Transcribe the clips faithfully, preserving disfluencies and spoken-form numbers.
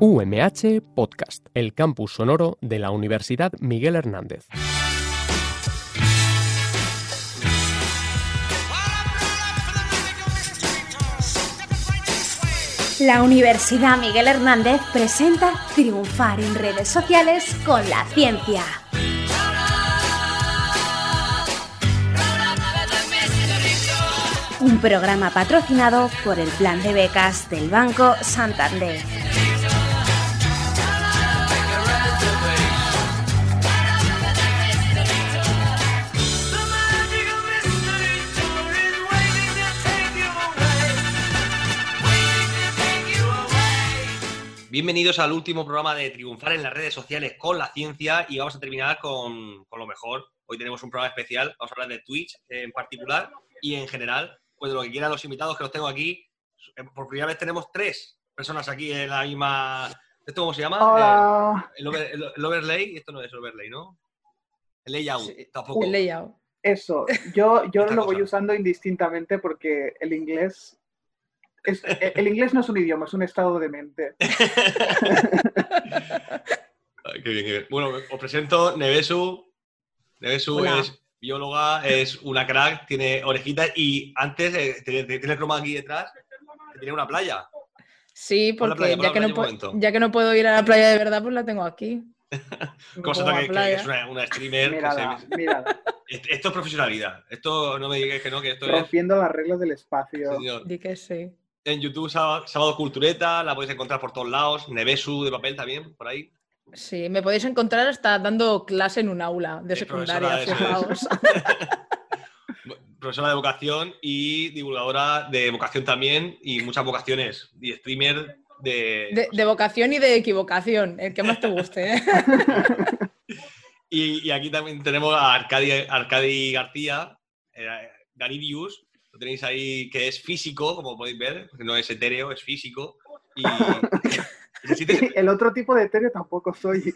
U M H Podcast, el campus sonoro de la Universidad Miguel Hernández. La Universidad Miguel Hernández presenta Triunfar en redes sociales con la ciencia. Un programa patrocinado por el Plan de Becas del Banco Santander. Bienvenidos al último programa de Triunfar en las redes sociales con la ciencia y vamos a terminar con, con lo mejor. Hoy tenemos un programa especial, vamos a hablar de Twitch en particular y en general, pues de lo que quieran los invitados que los tengo aquí. Por primera vez tenemos tres personas aquí en la misma... ¿Esto cómo se llama? Hola. Eh, el, over, el, el overlay, esto no es overlay, ¿no? El layout, Sí, tampoco. el layout. Eso, yo, yo Esta lo cosa. voy usando indistintamente porque el inglés... Es, el inglés no es un idioma, es un estado de mente. Ay, qué bien, qué bien. Bueno, os presento Nevesu. Nevesu Hola. es bióloga, es una crack, tiene orejitas y antes, eh, tiene, tiene el croma aquí detrás, que tiene una playa. Sí, Pon la porque playa, pon ya, la que playa no un puedo- momento. ya que no puedo ir a la playa de verdad, pues la tengo aquí. Me ¿Cómo se pongo nota a que, que playa. es una, una streamer? Que Mírala, se- mírala. Esto esto es profesionalidad. Esto no me digáis que no, que esto Rompiendo las reglas del es... espacio. Señor. Di que sí. En YouTube, Sábado, Sábado Cultureta, la podéis encontrar por todos lados. Nevesu de papel también, por ahí. Sí, me podéis encontrar hasta dando clase en un aula de Es secundaria, profesora, eso es. fijaos. Profesora de vocación y divulgadora de vocación también y muchas vocaciones. Y streamer de... De, de vocación y de equivocación, el que más te guste, ¿eh? Y, y aquí también tenemos a Arcadi, Arcadi García, eh, Garidius, lo tenéis ahí, que es físico, como podéis ver, porque no es etéreo, es físico. Y, y, si te- El otro tipo de etéreo tampoco soy.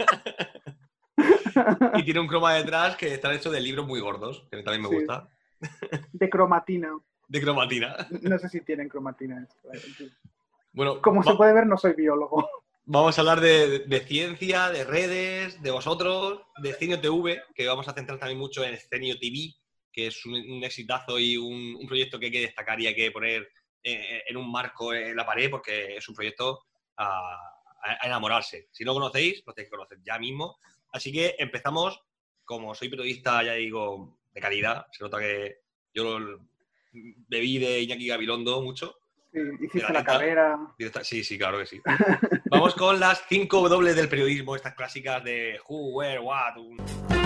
y tiene un croma detrás que está hecho de libros muy gordos, que también me Sí. gusta, De cromatina. de cromatina. No sé si tienen cromatina. Bueno, Como se va- puede ver, no soy biólogo. vamos a hablar de, de ciencia, de redes, de vosotros, de Scenio T V, que vamos a centrar también mucho en Scenio T V, que es un, un exitazo y un, un proyecto que hay que destacar y hay que poner eh, en un marco en la pared porque es un proyecto a, a- a enamorarse. Si no lo conocéis, lo tenéis que conocer ya mismo. Así que empezamos, como soy periodista, ya digo, de calidad, se nota que yo lo- bebí de Iñaki Gabilondo mucho. Sí, hiciste Mira, la esta- carrera. Directa- Sí, sí, claro que sí. Vamos con las cinco W del periodismo, estas clásicas de who, where, what. un-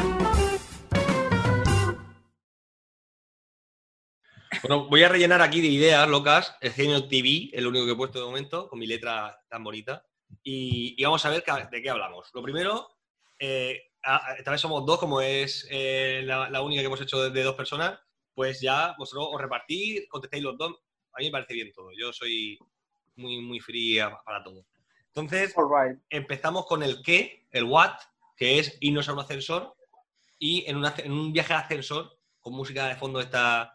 Bueno, voy a rellenar aquí de ideas locas. El Scenio T V, el único que he puesto de momento, con mi letra tan bonita. Y, y vamos a ver ca- de qué hablamos. Lo primero, eh, a- esta vez somos dos, como es eh, la, la única que hemos hecho de, de dos personas, pues ya vosotros os repartís, contestáis los dos. A mí me parece bien todo. Yo soy muy, muy free a- para todo. Entonces, All right. empezamos con el qué, el what, que es irnos a un ascensor y en, una- en un viaje de ascensor, con música de fondo está...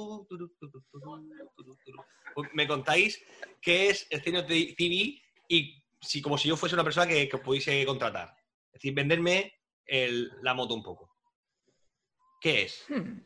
Pues me contáis qué es el Scenio T V y si, como si yo fuese una persona que, que os pudiese contratar. Es decir, venderme el- la moto un poco. ¿Qué es? Hmm.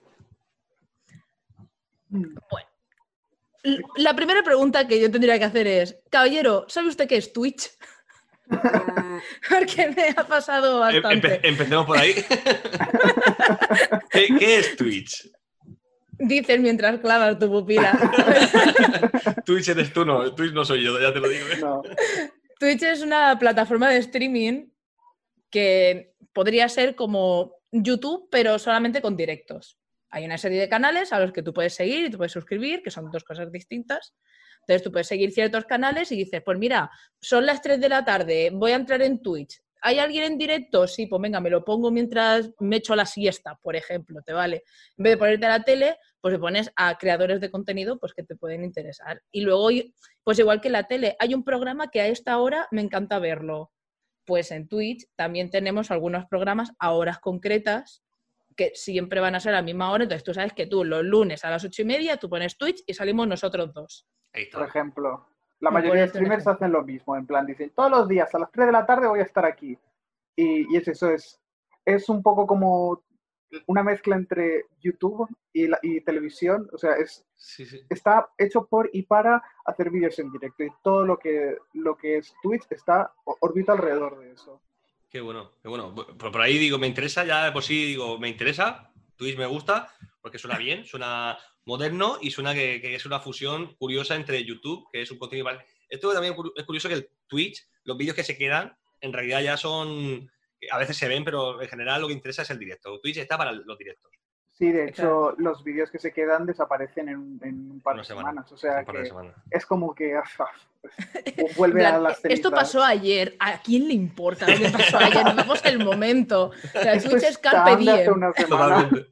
Mm. L- La primera pregunta que yo tendría que hacer es, caballero, ¿sabe usted qué es Twitch? Porque me ha pasado Em- bastante. empe- empecemos por ahí. ¿Qué, qué es Twitch? Dices mientras clavas tu pupila. Twitch eres tú, no. Twitch no soy yo, ya te lo digo. ¿eh? No. Twitch es una plataforma de streaming que podría ser como YouTube, pero solamente con directos. Hay una serie de canales a los que tú puedes seguir y tú puedes suscribir, que son dos cosas distintas. Entonces tú puedes seguir ciertos canales y dices, pues mira, son las tres de la tarde, voy a entrar en Twitch. ¿Hay alguien en directo? Sí, pues venga, me lo pongo mientras me echo la siesta, por ejemplo, ¿te vale? En vez de ponerte a la tele, pues le pones a creadores de contenido pues que te pueden interesar. Y luego, pues igual que en la tele, hay un programa que a esta hora me encanta verlo. Pues en Twitch también tenemos algunos programas a horas concretas que siempre van a ser a la misma hora. Entonces tú sabes que tú los lunes a las ocho y media tú pones Twitch y salimos nosotros dos. Ahí Por está. ejemplo. La mayoría de streamers hacen lo mismo, en plan, dicen, todos los días a las tres de la tarde voy a estar aquí. Y, y es eso, es, es un poco como una mezcla entre YouTube y, la, y televisión. O sea, es, sí, sí. está hecho por y para hacer vídeos en directo. Y todo lo que, lo que es Twitch está orbita alrededor de eso. Qué bueno, qué bueno. Por, por ahí digo, me interesa, ya de por sí digo, me interesa, Twitch me gusta, porque suena bien, suena moderno y suena que, que es una fusión curiosa entre YouTube, que es un contenido... Esto también es curioso que el Twitch, los vídeos que se quedan, en realidad ya son... A veces se ven, pero en general lo que interesa es el directo. Twitch está para los directos. Sí, de hecho, los vídeos que se quedan desaparecen en, en un par Una de semana, semanas. O sea, que semana. Es como que pues, vuelve a las cenizas. Esto pasó ayer. ¿A quién le importa lo que pasó ayer? Nos vemos el momento. O sea, Esto Twitch es carpe diem. Totalmente.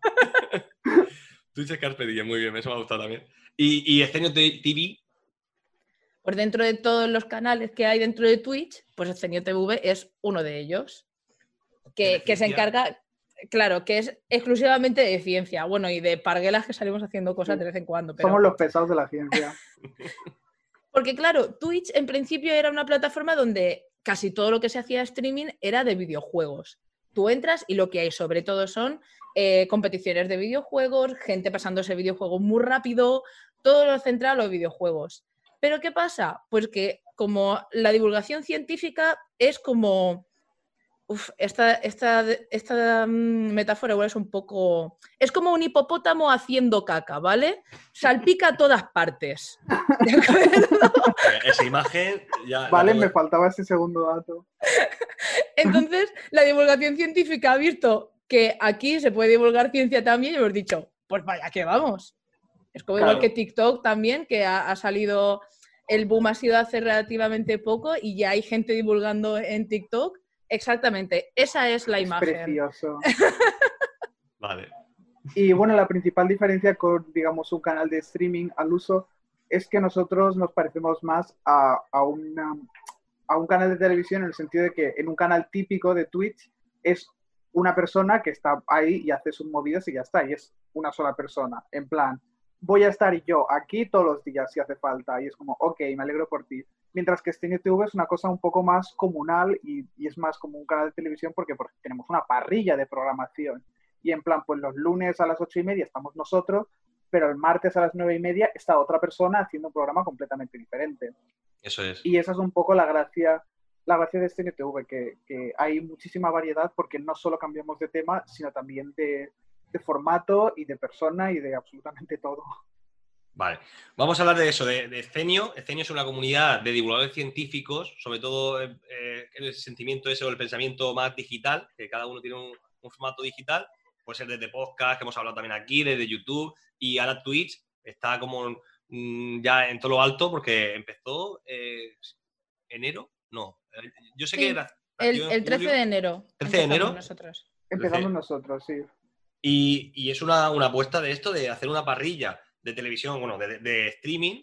Twitch es carpe diem, muy bien, eso me ha gustado también. Y, y Scenio T V. Pues dentro de todos los canales que hay dentro de Twitch, pues Scenio T V es uno de ellos. Que, que se encarga, claro, que es exclusivamente de ciencia. Bueno, y de parguelas que salimos haciendo cosas sí. de vez en cuando. Pero... Somos los pesados de la ciencia. Porque claro, Twitch en principio era una plataforma donde casi todo lo que se hacía streaming era de videojuegos. Tú entras y lo que hay sobre todo son eh, competiciones de videojuegos, gente pasándose videojuegos muy rápido, todo lo centrado a los videojuegos. Pero ¿qué pasa? Pues que como la divulgación científica es como... Uf, esta, esta, esta metáfora igual es un poco... Es como un hipopótamo haciendo caca, ¿vale? Salpica a todas partes. ¿De acuerdo? Esa imagen... Ya, vale, ya me faltaba ese segundo dato. Entonces, la divulgación científica ha visto que aquí se puede divulgar ciencia también y hemos dicho, pues vaya que vamos. Es como claro. igual que TikTok también, que ha, ha salido... El boom ha sido hace relativamente poco y ya hay gente divulgando en TikTok. Exactamente, esa es la es imagen. Precioso. Vale. Y bueno, la principal diferencia con, digamos, un canal de streaming al uso es que nosotros nos parecemos más a, a, una, a un canal de televisión en el sentido de que en un canal típico de Twitch es una persona que está ahí y hace sus movidas y ya está, y es una sola persona, en plan, voy a estar yo aquí todos los días si hace falta, y es como, ok, me alegro por ti. Mientras que Scenio T V es una cosa un poco más comunal y, y es más como un canal de televisión porque, porque tenemos una parrilla de programación. Y en plan, pues los lunes a las ocho y media estamos nosotros, pero el martes a las nueve y media está otra persona haciendo un programa completamente diferente. Eso es. Y esa es un poco la gracia, la gracia de Scenio T V, que, que hay muchísima variedad porque no solo cambiamos de tema, sino también de, de formato y de persona y de absolutamente todo. Vale, vamos a hablar de eso, de, de Scenio. Scenio es una comunidad de divulgadores científicos, sobre todo eh, el sentimiento ese o el pensamiento más digital, que cada uno tiene un, un formato digital, puede ser desde podcast, que hemos hablado también aquí, desde YouTube, y ahora Twitch está como mmm, ya en todo lo alto porque empezó eh, enero, no, yo sé sí, que era... El, el trece de enero. ¿trece de enero? Nosotros. Empezamos nosotros, sí. Y, y es una, una apuesta de esto, de hacer una parrilla de televisión, bueno, de, de streaming,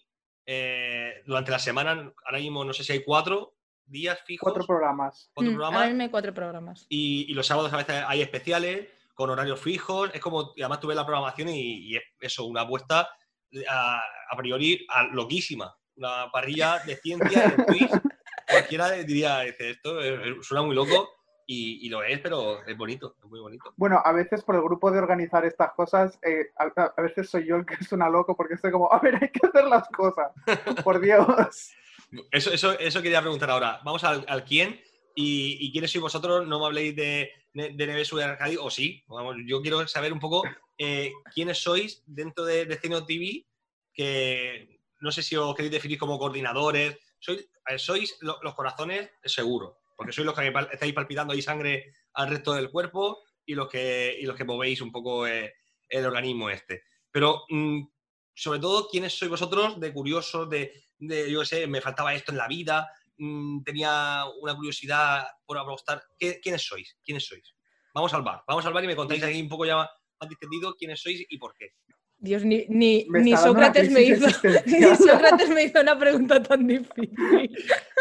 eh, durante la semana, ahora mismo no sé si hay cuatro días fijos. Cuatro programas. Cuatro mm, programas. Ahora mismo hay cuatro programas. Y, y los sábados a veces hay especiales, con horarios fijos, es como, y además tuve la programación y, y es eso, una apuesta a, a priori a, loquísima, una parrilla de ciencia en Twitch, cualquiera diría, dice, esto suena muy loco. Y, y lo es, pero es bonito, es muy bonito. Bueno, a veces por el grupo de organizar estas cosas, eh, a, a veces soy yo el que suena loco porque estoy como, a ver, hay que hacer las cosas, por Dios. Eso, eso, eso quería preguntar ahora. Vamos al, al quién y, y quiénes sois vosotros. No me habléis de, de, de Nevesu y Arcadi, o sí. Vamos, yo quiero saber un poco eh, quiénes sois dentro de, de Scenio T V, que no sé si os queréis definir como coordinadores. Sois, sois lo, los corazones, seguro. Porque sois los que estáis palpitando ahí sangre al resto del cuerpo y los que, y los que movéis un poco eh, el organismo este. Pero, mmm, sobre todo, ¿quiénes sois vosotros de curiosos, de, de yo qué sé, me faltaba esto en la vida, mmm, tenía una curiosidad por apostar? ¿Quiénes sois? ¿Quiénes sois? Vamos al bar. Vamos al bar y me contáis aquí un poco ya más distendido quiénes sois y por qué. Dios, ni, ni, me ni, Sócrates me hizo, ni Sócrates me hizo una pregunta tan difícil.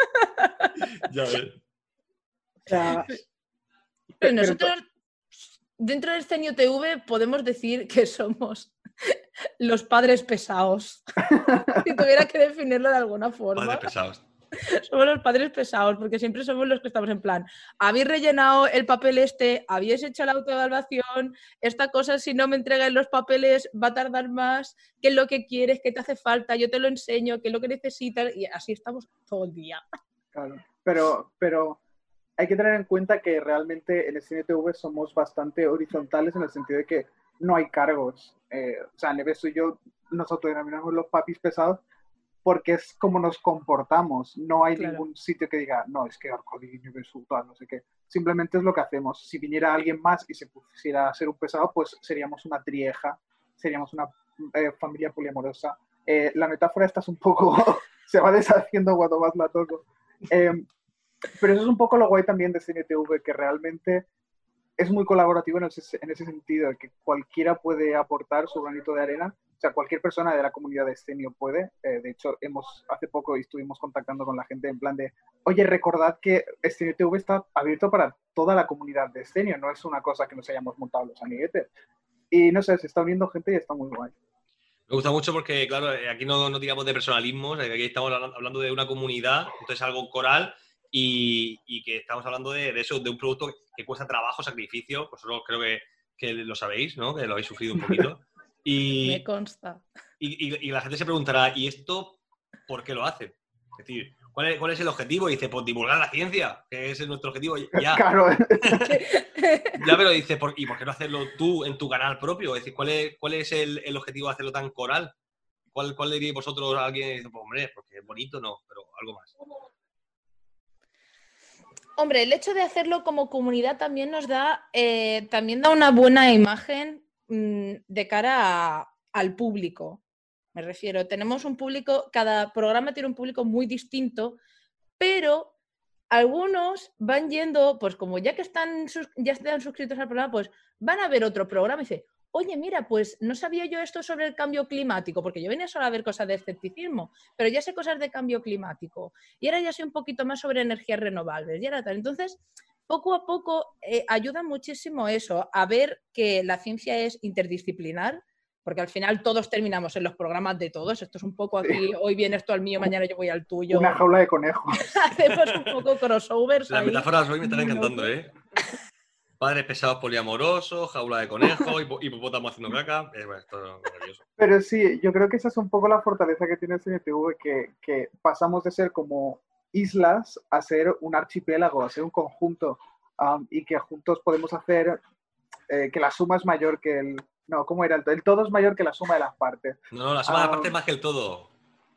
Ya ves. O sea, pero nosotros, dentro de Scenio T V, podemos decir que somos Los padres pesados. Si tuviera que definirlo de alguna forma. Padres pesados. Somos los padres pesados, porque siempre somos los que estamos en plan, habéis rellenado el papel este, habéis hecho la autoevaluación, esta cosa si no me entregáis los papeles va a tardar más, qué es lo que quieres, qué te hace falta, yo te lo enseño, qué es lo que necesitas, y así estamos todo el día. Claro, pero, pero hay que tener en cuenta que realmente en el C N T V somos bastante horizontales en el sentido de que no hay cargos. Eh, o sea, Nevesu y yo nos autodenominamos los papis pesados, porque es como nos comportamos. No hay Claro. ningún sitio que diga, no, es que Arcodi, Nevesu, tal, no sé qué. Simplemente es lo que hacemos. Si viniera alguien más y se pusiera a ser un pesado, pues seríamos una trieja, seríamos una eh, familia poliamorosa. Eh, la metáfora esta es un poco... se va deshaciendo cuando más la toco. Eh, pero eso es un poco lo guay también de C N T V, que realmente es muy colaborativo en ese, en ese sentido, de que cualquiera puede aportar su granito de arena. O sea, cualquier persona de la comunidad de Escenio puede. Eh, de hecho, hemos, hace poco estuvimos contactando con la gente en plan de, oye, recordad que Escenio T V está abierto para toda la comunidad de Escenio, no es una cosa que nos hayamos montado los amiguetes. Y no sé, se está uniendo gente y está muy guay. Me gusta mucho porque, claro, aquí no, no tiramos de personalismos, aquí estamos hablando de una comunidad, entonces algo coral y, y que estamos hablando de, de eso, de un producto que cuesta trabajo, sacrificio, vosotros creo que, que lo sabéis, ¿no? Que lo habéis sufrido un poquito. Y, Me consta. Y, y, y la gente se preguntará, ¿y esto por qué lo hacen? Es decir, ¿cuál es, cuál es el objetivo? Y dice, pues divulgar la ciencia, que ese es nuestro objetivo. Ya, Claro. ya pero dice, ¿por, ¿y por qué no hacerlo tú en tu canal propio? Es decir, ¿cuál es, cuál es el, el objetivo de hacerlo tan coral? ¿Cuál, cuál diríais vosotros a alguien? Pues, hombre, porque es bonito, no, pero algo más. Hombre, el hecho de hacerlo como comunidad también nos da, eh, también da una buena imagen mmm, de cara a, al público. Me refiero, tenemos un público, cada programa tiene un público muy distinto, pero algunos van yendo, pues como ya que están, ya están suscritos al programa, pues van a ver otro programa y dicen, oye, mira, pues no sabía yo esto sobre el cambio climático, porque yo venía solo a ver cosas de escepticismo, pero ya sé cosas de cambio climático. Y ahora ya sé un poquito más sobre energías renovables. Y ahora tal. Entonces, poco a poco eh, ayuda muchísimo eso, a ver que la ciencia es interdisciplinar, porque al final todos terminamos en los programas de todos. Esto es un poco aquí, sí. Hoy vienes tú al mío, mañana yo voy al tuyo. Una jaula de conejos. Hacemos un poco crossovers. Las ahí. metáforas hoy me están encantando, ¿eh? Padres pesados poliamorosos, jaula de conejos, hipopótamo haciendo caca. Eh, bueno, esto es maravilloso. Pero sí, yo creo que esa es un poco la fortaleza que tiene el C N T V, que, que pasamos de ser como islas a ser un archipiélago, a ser un conjunto, um, y que juntos podemos hacer eh, que la suma es mayor que el... No, ¿cómo era? El, el todo es mayor que la suma de las partes. No, no, la suma um, de las partes es más que el todo.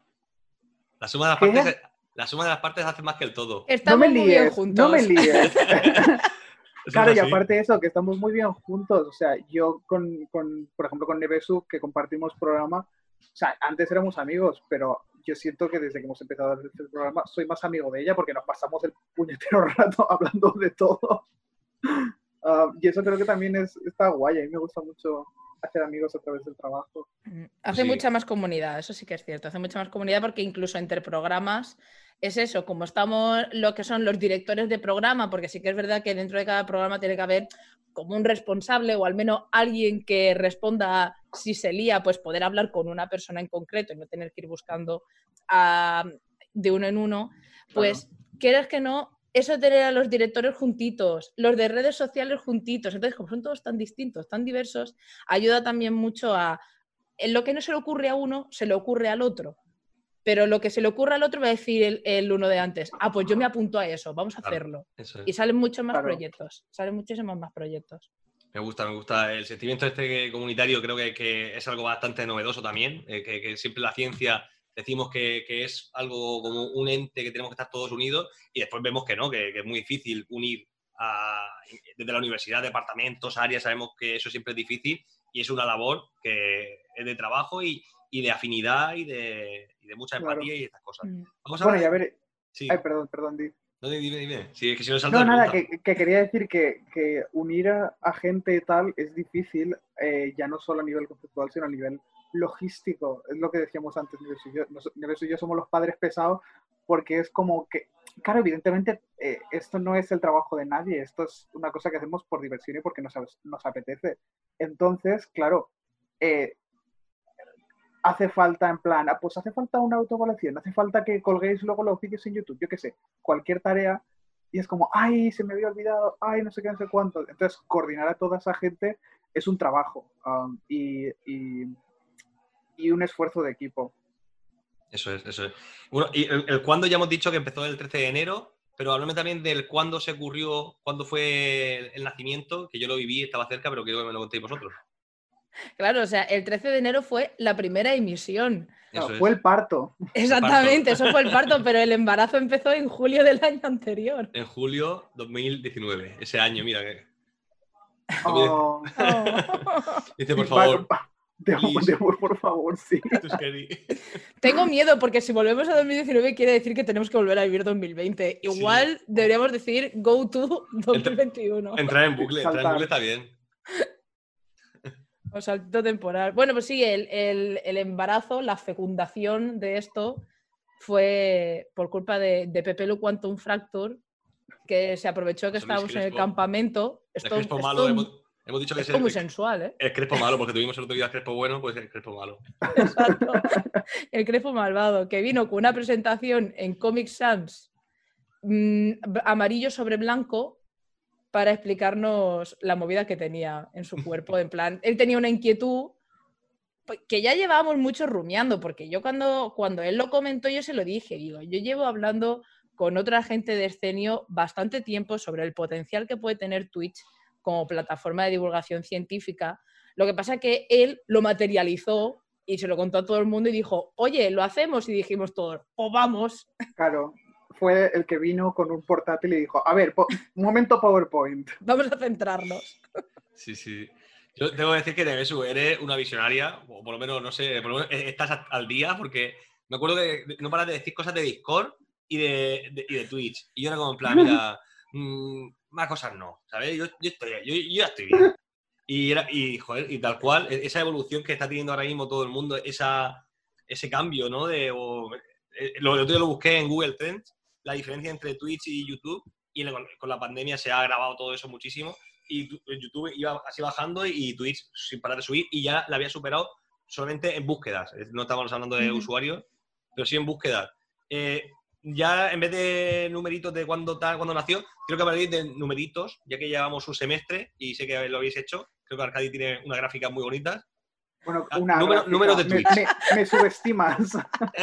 La suma de las ¿qué? partes, la suma de las partes hace más que el todo. Estamos no me muy líes, bien juntos. No me líes. Claro, es y aparte de eso, que estamos muy bien juntos. O sea, yo con, con por ejemplo, con Nevesu, que compartimos programa, o sea, antes éramos amigos, pero yo siento que desde que hemos empezado a hacer este programa soy más amigo de ella porque nos pasamos el puñetero rato hablando de todo. Uh, y eso creo que también es, está guay. A mí me gusta mucho hacer amigos a través del trabajo. Hace sí. mucha más comunidad, eso sí que es cierto. Hace mucha más comunidad porque incluso entre programas es eso, como estamos lo que son los directores de programa, porque sí que es verdad que dentro de cada programa tiene que haber como un responsable o al menos alguien que responda a, si se lía, pues poder hablar con una persona en concreto y no tener que ir buscando a, de uno en uno, pues claro. Quieras que no, eso de tener a los directores juntitos, los de redes sociales juntitos, entonces como son todos tan distintos, tan diversos, ayuda también mucho a, en lo que no se le ocurre a uno, se le ocurre al otro. Pero lo que se le ocurre al otro va a decir el, el uno de antes, ah, pues yo me apunto a eso, vamos a claro, hacerlo. Eso es. Y salen muchos más claro. proyectos, salen muchísimos más proyectos. Me gusta, me gusta. El sentimiento este comunitario creo que, que es algo bastante novedoso también, eh, que, que siempre la ciencia decimos que, que es algo como un ente que tenemos que estar todos unidos y después vemos que no, que, que es muy difícil unir a, desde la universidad, departamentos, áreas, sabemos que eso siempre es difícil y es una labor que es de trabajo y, y de afinidad y de, y de mucha empatía claro. y estas cosas. Vamos a bueno, ver... y a ver... Sí. Ay, perdón, perdón, di. No, dime, dime. Sí, es que si no salta No, nada, que, que quería decir que, que unir a, a gente y tal es difícil, eh, ya no solo a nivel conceptual, sino a nivel logístico. Es lo que decíamos antes, Neves y yo. Neves y yo somos los padres pesados porque es como que, claro, evidentemente eh, esto no es el trabajo de nadie, esto es una cosa que hacemos por diversión y porque nos, nos apetece. Entonces, claro, eh, hace falta en plan, ah, pues hace falta una autoevaluación, hace falta que colguéis luego los vídeos en YouTube, yo qué sé, cualquier tarea, y es como, ay, se me había olvidado, ay, no sé qué, no sé cuánto. Entonces, coordinar a toda esa gente es un trabajo um, y, y, y un esfuerzo de equipo. Eso es, eso es. Bueno, y el, el cuándo ya hemos dicho que empezó el trece de enero, pero háblame también del cuándo se ocurrió, cuándo fue el, el nacimiento, que yo lo viví, estaba cerca, pero quiero que me lo contéis vosotros. Claro, o sea, el trece de enero fue la primera emisión. Eso No, es. fue el parto. Exactamente, parto. eso fue el parto, pero el embarazo empezó en julio del año anterior. En julio dos mil diecinueve, ese año, mira que... Oh. Dice, por favor. De, de, por favor, sí. Tengo miedo porque si volvemos a dos mil diecinueve quiere decir que tenemos que volver a vivir dos mil veinte. Igual sí. Deberíamos decir go to dos mil veintiuno. Entra, entrar en bucle, entrar en bucle está bien. O salto temporal. Bueno, pues sí, el, el, el embarazo, la fecundación de esto fue por culpa de, de Pepe Lu Quantum Fracture, que se aprovechó que estábamos en el campamento. Esto, el Crespo esto, malo, hemos, hemos dicho que es, es es muy el, sensual, ¿eh? El Crespo malo, porque tuvimos el otro día el Crespo bueno, pues el Crespo malo. Exacto. El Crespo malvado, que vino con una presentación en Comic Sans mmm, amarillo sobre blanco para explicarnos la movida que tenía en su cuerpo. En plan, él tenía una inquietud que ya llevábamos mucho rumiando, porque yo cuando, cuando él lo comentó, yo se lo dije, digo, yo llevo hablando con otra gente de Scenio bastante tiempo sobre el potencial que puede tener Twitch como plataforma de divulgación científica. Lo que pasa es que él lo materializó y se lo contó a todo el mundo y dijo, oye, ¿lo hacemos? Y dijimos todos, pues vamos. Claro, fue el que vino con un portátil y dijo, a ver, un momento PowerPoint. Vamos a centrarnos. Sí, sí. Yo tengo que decir que Nevesu, eres una visionaria, o por lo menos, no sé, por lo menos estás al día, porque me acuerdo que no paras de decir cosas de Discord y de, de, y de Twitch. Y yo era como en plan, mira, mmm, más cosas no, ¿sabes? Yo, yo, estoy, yo, yo ya estoy bien. Y, era, y, joder, y tal cual, esa evolución que está teniendo ahora mismo todo el mundo, esa, ese cambio, ¿no? De, o, eh, lo, lo, yo lo busqué en Google Trends, la diferencia entre Twitch y YouTube, y con, con la pandemia se ha agravado todo eso muchísimo. Y YouTube iba así bajando y Twitch sin parar de subir y ya la había superado solamente en búsquedas. No estamos hablando de uh-huh. usuarios, pero sí en búsquedas. Eh, ya en vez de numeritos de cuándo tal, cuándo nació, creo que hablaréis de numeritos, ya que llevamos un semestre y sé que lo habéis hecho. Creo que Arcadi tiene una gráfica muy bonita. Bueno, una Número, números de Twitch. Me, me, me subestimas.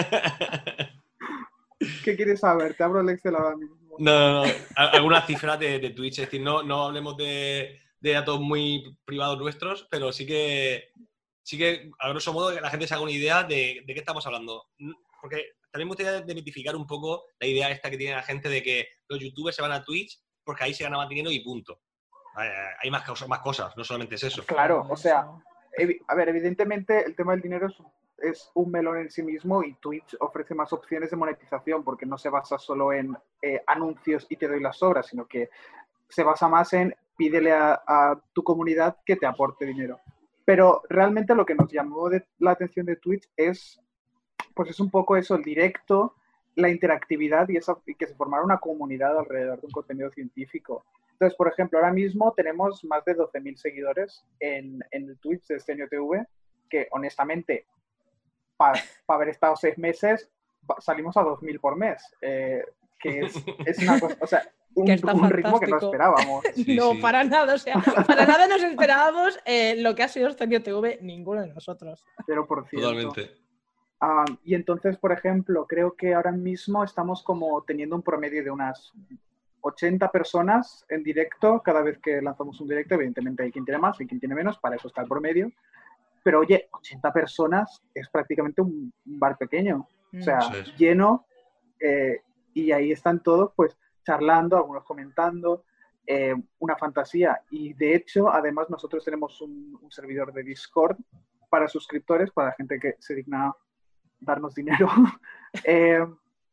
¿Qué quieres saber? Te abro el Excel ahora mismo. No, no, no. Algunas cifras de, de Twitch. Es decir, no, no hablemos de, de datos muy privados nuestros, pero sí que, sí que, a grosso modo, que la gente se haga una idea de, de qué estamos hablando. Porque también me gustaría demitificar un poco la idea esta que tiene la gente de que los youtubers se van a Twitch porque ahí se gana más dinero y punto. Hay más, cosas, más cosas, no solamente es eso. Claro, o sea, a ver, evidentemente el tema del dinero es, es un melón en sí mismo y Twitch ofrece más opciones de monetización porque no se basa solo en eh, anuncios y te doy las obras, sino que se basa más en pídele a, a tu comunidad que te aporte dinero. Pero realmente lo que nos llamó de, la atención de Twitch es, pues es un poco eso, el directo, la interactividad y, esa, y que se formara una comunidad alrededor de un contenido científico. Entonces, por ejemplo, ahora mismo tenemos más de doce mil seguidores en, en el Twitch de Scenio T V, que honestamente, para pa haber estado seis meses, salimos a dos mil por mes, eh, que es, es una cosa, o sea, un, un ritmo que no esperábamos. Sí, no, sí. para nada, o sea, para nada nos esperábamos eh, lo que ha sido Scenio T V, ninguno de nosotros. Pero por cierto. Totalmente. Um, y entonces, por ejemplo, creo que ahora mismo estamos como teniendo un promedio de unas ochenta personas en directo cada vez que lanzamos un directo. Evidentemente hay quien tiene más, hay quien tiene menos, para eso está el promedio. Pero oye, ochenta personas es prácticamente un bar pequeño, o sea, sí. lleno, eh, y ahí están todos pues charlando, algunos comentando, eh, una fantasía. Y de hecho, además nosotros tenemos un, un servidor de Discord para suscriptores, para la gente que se digna darnos dinero. eh,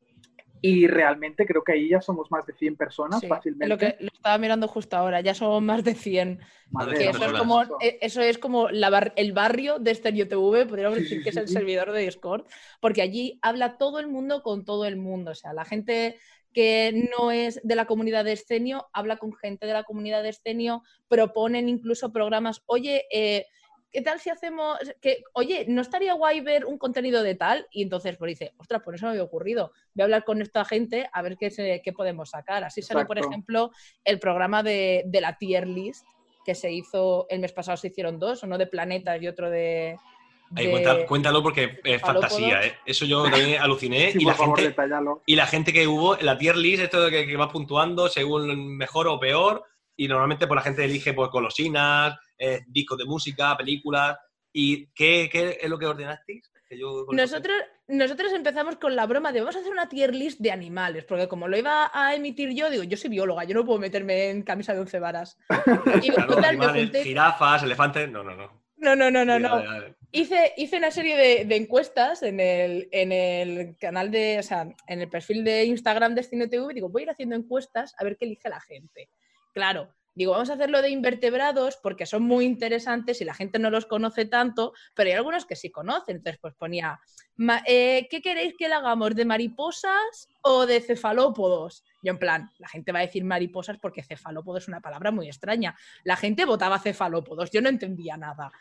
Y realmente creo que ahí ya somos más de cien personas, sí, fácilmente. Lo que lo estaba mirando justo ahora, ya somos más de cien. Que eso, es como, eso es como la bar, el barrio de Scenio T V, podríamos decir sí, que es el sí. servidor de Discord, porque allí habla todo el mundo con todo el mundo. O sea, la gente que no es de la comunidad de Scenio habla con gente de la comunidad de Scenio, proponen incluso programas. Oye, eh, ¿qué tal si hacemos, que, oye, ¿no estaría guay ver un contenido de tal? Y entonces pues dice, ostras, por eso me había ocurrido, voy a hablar con esta gente a ver qué, se, qué podemos sacar. Así salió, por ejemplo, el programa de, de la tier list, que se hizo, el mes pasado se hicieron dos, uno de planetas y otro de... Ahí, cuéntalo, cuéntalo porque es fantasía, ¿eh? Eso yo también aluciné. Sí, y, por la favor, gente, detállalo. y la gente que hubo en la tier list, esto de que, que va puntuando según mejor o peor, y normalmente pues, la gente elige pues, golosinas, eh, discos de música, películas. ¿Y qué, qué es lo que ordenasteis? Que yo nosotros, nosotros empezamos con la broma de vamos a hacer una tier list de animales, porque como lo iba a emitir yo, digo, yo soy bióloga, yo no puedo meterme en camisa de once varas. Y claro, total, animales, me junté... jirafas, elefantes, no, no, no. No, no, no, no, Dale, no. dale, dale. Hice, hice una serie de, de encuestas en el, en el canal de, o sea, en el perfil de Instagram de Cine T V. Digo, voy a ir haciendo encuestas a ver qué elige la gente. Claro, digo, vamos a hacerlo de invertebrados porque son muy interesantes y la gente no los conoce tanto, pero hay algunos que sí conocen. Entonces, pues ponía, eh, ¿qué queréis que le hagamos? ¿De mariposas o de cefalópodos? Yo en plan, la gente va a decir mariposas porque cefalópodo es una palabra muy extraña. La gente votaba cefalópodos, yo no entendía nada.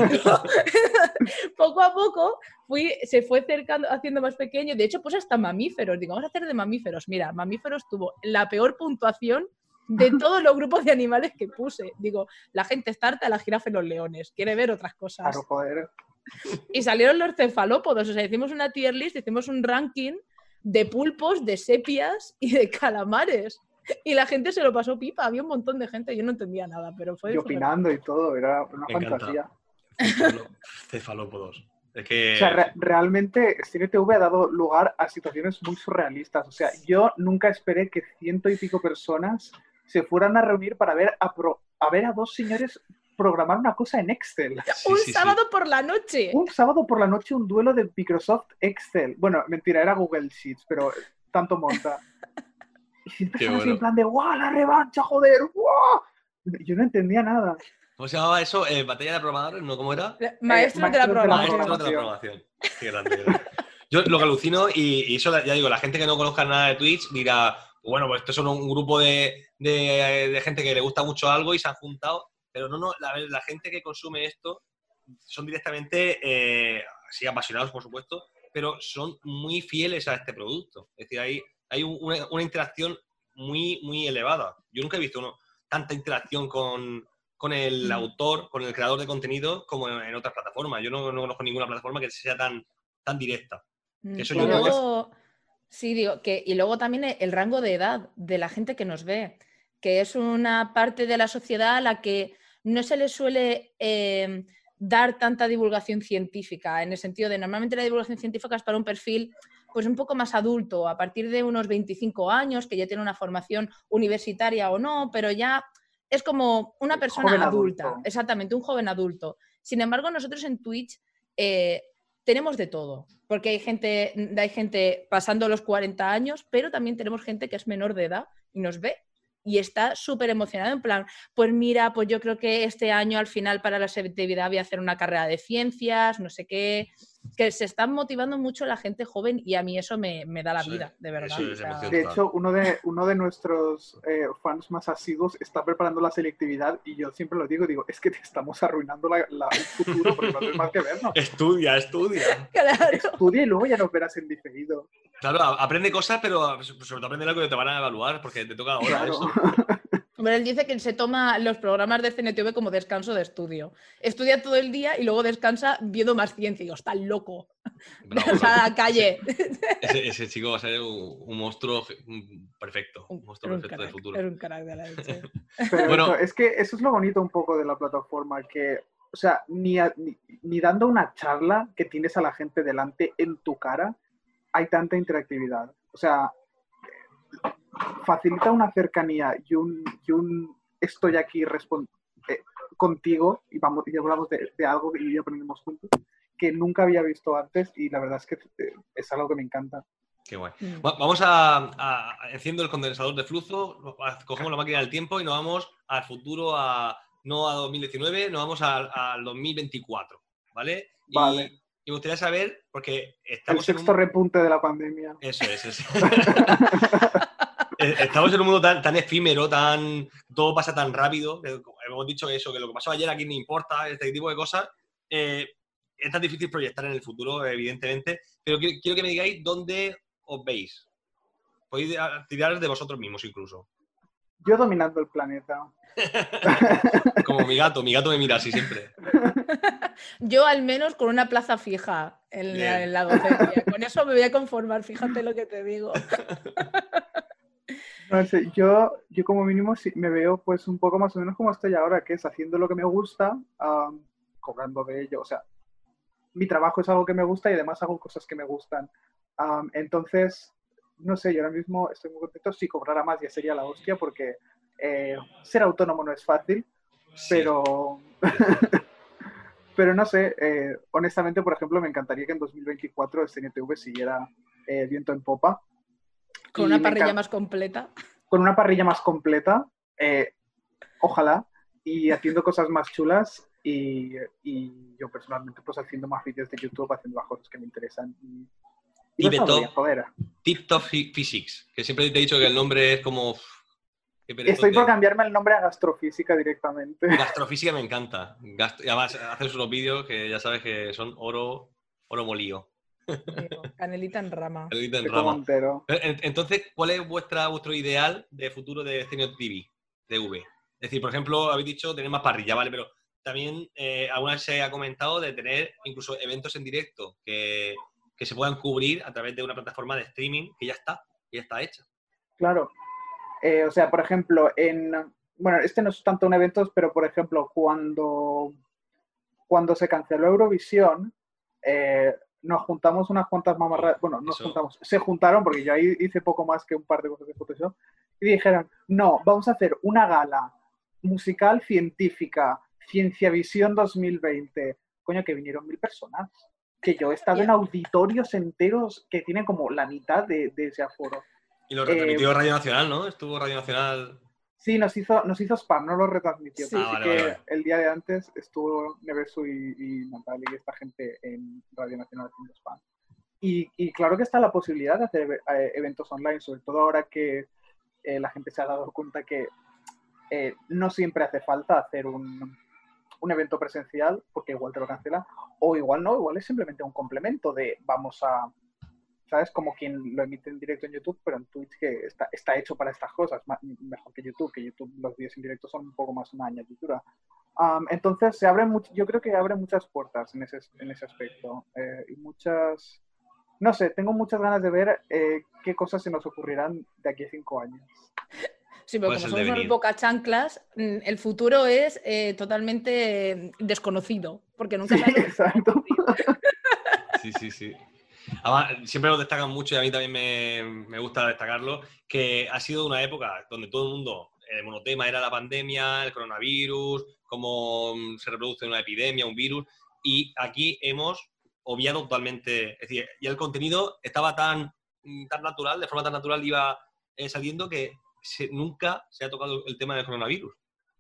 Poco a poco fui, se fue acercando, haciendo más pequeño. De hecho, pues hasta mamíferos. Digo, vamos a hacer de mamíferos. Mira, mamíferos tuvo la peor puntuación de todos los grupos de animales que puse. Digo, la gente está harta de la jirafa y los leones. Quiere ver otras cosas. Claro, joder. Y salieron los cefalópodos. O sea, hicimos una tier list, hicimos un ranking de pulpos, de sepias y de calamares. Y la gente se lo pasó pipa. Había un montón de gente. Yo no entendía nada, pero fue... Y opinando y todo. Era una Me fantasía. Cefaló- cefalópodos. Es que... O sea, re realmente Cine T V ha dado lugar a situaciones muy surrealistas. O sea, yo nunca esperé que ciento y pico personas se fueran a reunir para ver a, pro a, ver a dos señores programar una cosa en Excel. Sí, un sí, sábado sí. por la noche. Un sábado por la noche un duelo de Microsoft Excel. Bueno, mentira, era Google Sheets, pero tanto monta. Y siempre estaba así en plan de ¡guau, la revancha, joder! ¡Guau! Yo no entendía nada. ¿Cómo se llamaba eso? Eh, ¿Batalla de programadores? ¿No? ¿Cómo era? Maestros Eh, de la maestros de la programación. Maestros de la programación. Qué grande, qué grande. Yo lo que alucino, y, y eso ya digo, la gente que no conozca nada de Twitch dirá, bueno, pues estos son un grupo de, de, de gente que le gusta mucho algo y se han juntado, pero no, no, la, la gente que consume esto son directamente, eh, sí, apasionados, por supuesto, pero son muy fieles a este producto. Es decir, hay, hay una, una interacción muy, muy elevada. Yo nunca he visto uno, tanta interacción con, con el autor, con el creador de contenido, como en, en otras plataformas. Yo no, no conozco ninguna plataforma que sea tan, tan directa. Que eso y yo creo que es... luego, sí, digo, que, y luego también el rango de edad de la gente que nos ve, que es una parte de la sociedad a la que no se le suele eh, dar tanta divulgación científica, en el sentido de normalmente la divulgación científica es para un perfil pues un poco más adulto, a partir de unos veinticinco años, que ya tiene una formación universitaria o no, pero ya es como una persona Joven adulta, adulto. exactamente, un joven adulto. Sin embargo, nosotros en Twitch eh, tenemos de todo, porque hay gente, hay gente pasando los cuarenta años, pero también tenemos gente que es menor de edad y nos ve y está súper emocionado en plan, pues mira, pues yo creo que este año al final para la selectividad voy a hacer una carrera de ciencias, no sé qué, que se están motivando mucho la gente joven y a mí eso me, me da la Sí, vida, de verdad. eso es O sea, emoción. De hecho, uno de, uno de nuestros eh, fans más asiduos está preparando la selectividad y yo siempre lo digo, digo, es que te estamos arruinando la, la, el futuro porque no tienes más que vernos. Estudia, estudia. claro. Estudia y luego ya nos verás en diferido. Claro, aprende cosas, pero sobre todo aprende algo que te van a evaluar, porque te toca ahora Claro. eso. Bueno, él dice que se toma los programas de C N T V como descanso de estudio. Estudia todo el día y luego descansa viendo más ciencia. Y digo, está loco. Bravo, O sea, a bravo. la calle. Ese, ese chico va a ser un, un monstruo perfecto. Un monstruo un perfecto del crack, futuro. es un crack de la leche. Pero Bueno. eso, es que eso es lo bonito un poco de la plataforma, que, o sea, ni, a- ni, ni dando una charla que tienes a la gente delante en tu cara, hay tanta interactividad. O sea, facilita una cercanía y un, y un estoy aquí respon- eh, contigo y, vamos, y hablamos de, de algo y aprendemos juntos, que nunca había visto antes y la verdad es que eh, es algo que me encanta. Qué guay. Mm. Va- Vamos a, a- a- enciendo el condensador de flujo, a- cogemos la máquina del tiempo y nos vamos al futuro, a, no a dos mil diecinueve, nos vamos al, al dos mil veinticuatro, ¿vale? Y, Vale. y me gustaría saber, porque El estamos en sexto un... repunte de la pandemia. Eso es, eso es. Eh, Estamos en un mundo tan, tan efímero, tan todo pasa tan rápido. que Hemos dicho eso, que lo que pasó ayer aquí no importa, este tipo de cosas. eh, es tan difícil proyectar en el futuro, evidentemente, pero quiero, quiero que me digáis dónde os veis. Podéis tirar de vosotros mismos incluso. Yo dominando el planeta. Como mi gato, mi gato me mira así siempre. Yo al menos con una plaza fija en la, en la docencia. Con eso me voy a conformar, fíjate lo que te digo. No sé, yo, yo como mínimo sí me veo pues un poco más o menos como estoy ahora, que es haciendo lo que me gusta, um, cobrando de ello. O sea, mi trabajo es algo que me gusta y además hago cosas que me gustan. Um, entonces, no sé, yo ahora mismo estoy muy contento. Si cobrara más ya sería la hostia porque eh, ser autónomo no es fácil, sí. pero... pero no sé, eh, honestamente, por ejemplo, me encantaría que en dos mil veinticuatro el C N T V siguiera eh, viento en popa. Con una parrilla más completa. Con una parrilla más completa, eh, ojalá, y haciendo cosas más chulas y, y yo personalmente pues haciendo más vídeos de YouTube, haciendo las cosas que me interesan. Y, y y de top, bien, joder. Tip Top Physics, que siempre te he dicho que el nombre es como... Estoy por cambiarme el nombre a Gastrofísica directamente. Gastrofísica me encanta. Gast... Y además haces unos vídeos que ya sabes que son oro, oro molío. Canelita en rama. Canelita en rama. Entonces, ¿cuál es vuestra, vuestro ideal de futuro de Senior T V? De V. Es decir, por ejemplo, habéis dicho tener más parrilla, ¿vale? Pero también eh, alguna vez se ha comentado de tener incluso eventos en directo que, que se puedan cubrir a través de una plataforma de streaming que ya está, ya está hecha. Claro. Eh, o sea, por ejemplo, en... Bueno, este no es tanto un evento, pero por ejemplo, cuando, cuando se canceló Eurovisión, eh, nos juntamos unas cuantas mamarras, bueno, nos Eso. juntamos, se juntaron, porque yo ahí hice poco más que un par de cosas de Photoshop, y dijeron, no, vamos a hacer una gala musical científica, Cienciavisión dos mil veinte. Coño, que vinieron mil personas. Que yo he estado en auditorios enteros que tienen como la mitad de, de ese aforo. Y lo retransmitió eh, Radio Nacional, ¿no? Estuvo Radio Nacional... Sí, nos hizo, nos hizo spam, no lo retransmitió. Sí, ah, vale, que vale, vale. El día de antes estuvo Nevesu y, y Natalia y esta gente en Radio Nacional haciendo spam. Y, y claro que está la posibilidad de hacer eh, eventos online, sobre todo ahora que eh, la gente se ha dado cuenta que eh, no siempre hace falta hacer un, un evento presencial, porque igual te lo cancelan, o igual no, igual es simplemente un complemento de vamos a... ¿Sabes? Como quien lo emite en directo en YouTube, pero en Twitch que está, está hecho para estas cosas, más, mejor que YouTube, que YouTube los vídeos en directo son un poco más una añadidura. Um, entonces, se abren much- yo creo que abre muchas puertas en ese, en ese aspecto. Eh, y muchas... No sé, tengo muchas ganas de ver eh, qué cosas se nos ocurrirán de aquí a cinco años. Sí, pero como somos unos bocachanclas, el futuro es eh, totalmente desconocido, porque nunca sí, sabes. Exacto. Sí, sí, sí. Además, siempre lo destacan mucho y a mí también me, me gusta destacarlo, que ha sido una época donde todo el mundo, el monotema era la pandemia, el coronavirus, cómo se reproduce una epidemia, un virus, y aquí hemos obviado totalmente, es decir, ya el contenido estaba tan, tan natural, de forma tan natural iba eh, saliendo que se, nunca se ha tocado el tema del coronavirus.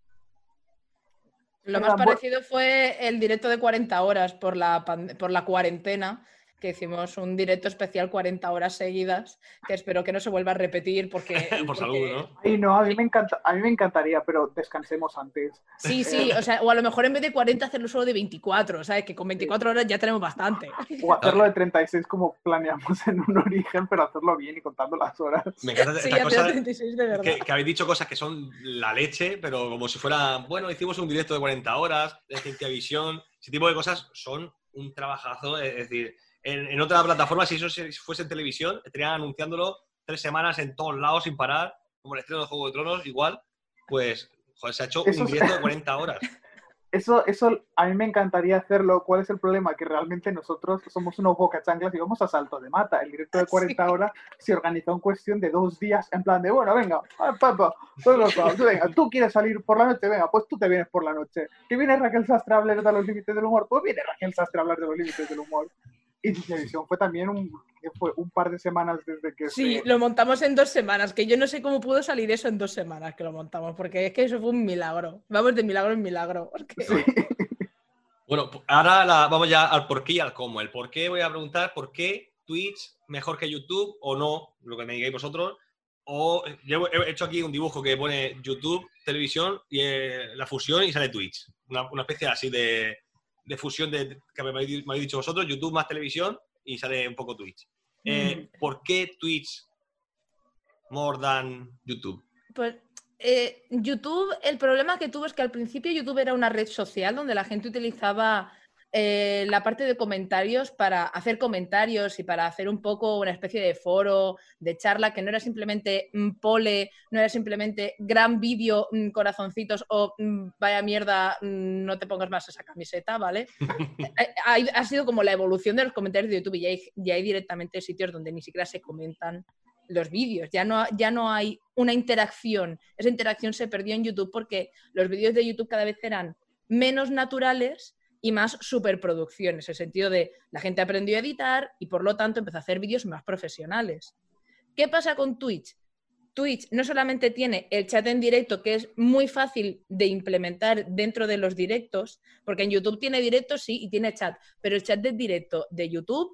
Lo más parecido fue el directo de cuarenta horas por la, por la cuarentena, que hicimos un directo especial cuarenta horas seguidas, que espero que no se vuelva a repetir porque... Por porque... salud, ¿no? Ay, no, a mí, me encanta, a mí me encantaría, pero descansemos antes. Sí, sí, o sea, o a lo mejor en vez de cuarenta hacerlo solo de veinticuatro, ¿sabes? Que con veinticuatro horas ya tenemos bastante. O hacerlo de treinta y seis como planeamos en un origen, pero hacerlo bien y contando las horas. Me encanta sí, esta cosa treinta y seis de verdad. Que, que habéis dicho cosas que son la leche, pero como si fuera, bueno, hicimos un directo de cuarenta horas, de Cienciavisión, ese tipo de cosas son un trabajazo, es decir... En, en otra plataforma, si eso fuese en televisión, estarían anunciándolo tres semanas en todos lados sin parar, como el estreno de Juego de Tronos, igual, pues joder, se ha hecho eso un directo de cuarenta horas. Eso, eso a mí me encantaría hacerlo. ¿Cuál es el problema? Que realmente nosotros somos unos bocachanclas y vamos a salto de mata. El directo de cuarenta sí. horas se organizó en cuestión de dos días, en plan de, bueno, venga, papá, venga, tú quieres salir por la noche, venga, pues tú te vienes por la noche. ¿Que viene Raquel Sastre a hablar de los límites del humor? Pues viene Raquel Sastre a hablar de los límites del humor. Y Cienciavisión fue también un, fue un par de semanas desde que... Sí, se... lo montamos en dos semanas, que yo no sé cómo pudo salir eso en dos semanas que lo montamos, porque es que eso fue un milagro. Vamos de milagro en milagro. Porque... Sí. Bueno, ahora la, vamos ya al por qué y al cómo. El por qué voy a preguntar por qué Twitch mejor que YouTube o no, lo que me digáis vosotros. O yo he hecho aquí un dibujo que pone YouTube, televisión y eh, la fusión y sale Twitch. Una, una especie así de... de fusión de, que me habéis, me habéis dicho vosotros, YouTube más televisión y sale un poco Twitch. Eh, mm. ¿Por qué Twitch more than YouTube? Pues eh, YouTube, el problema que tuvo es que al principio YouTube era una red social donde la gente utilizaba eh, la parte de comentarios para hacer comentarios y para hacer un poco una especie de foro, de charla, que no era simplemente mm, pole, no era simplemente gran vídeo, mm, corazoncitos o mm, vaya mierda, mm, no te pongas más esa camiseta, ¿vale? ha, ha sido como la evolución de los comentarios de YouTube y ya hay, ya hay directamente sitios donde ni siquiera se comentan los vídeos, ya no, ya no hay una interacción. Esa interacción se perdió en YouTube porque los vídeos de YouTube cada vez eran menos naturales y más superproducciones, en el sentido de la gente aprendió a editar y por lo tanto empezó a hacer vídeos más profesionales. ¿Qué pasa con Twitch? Twitch no solamente tiene el chat en directo, que es muy fácil de implementar dentro de los directos, porque en YouTube tiene directos, sí, y tiene chat, pero el chat de directo de YouTube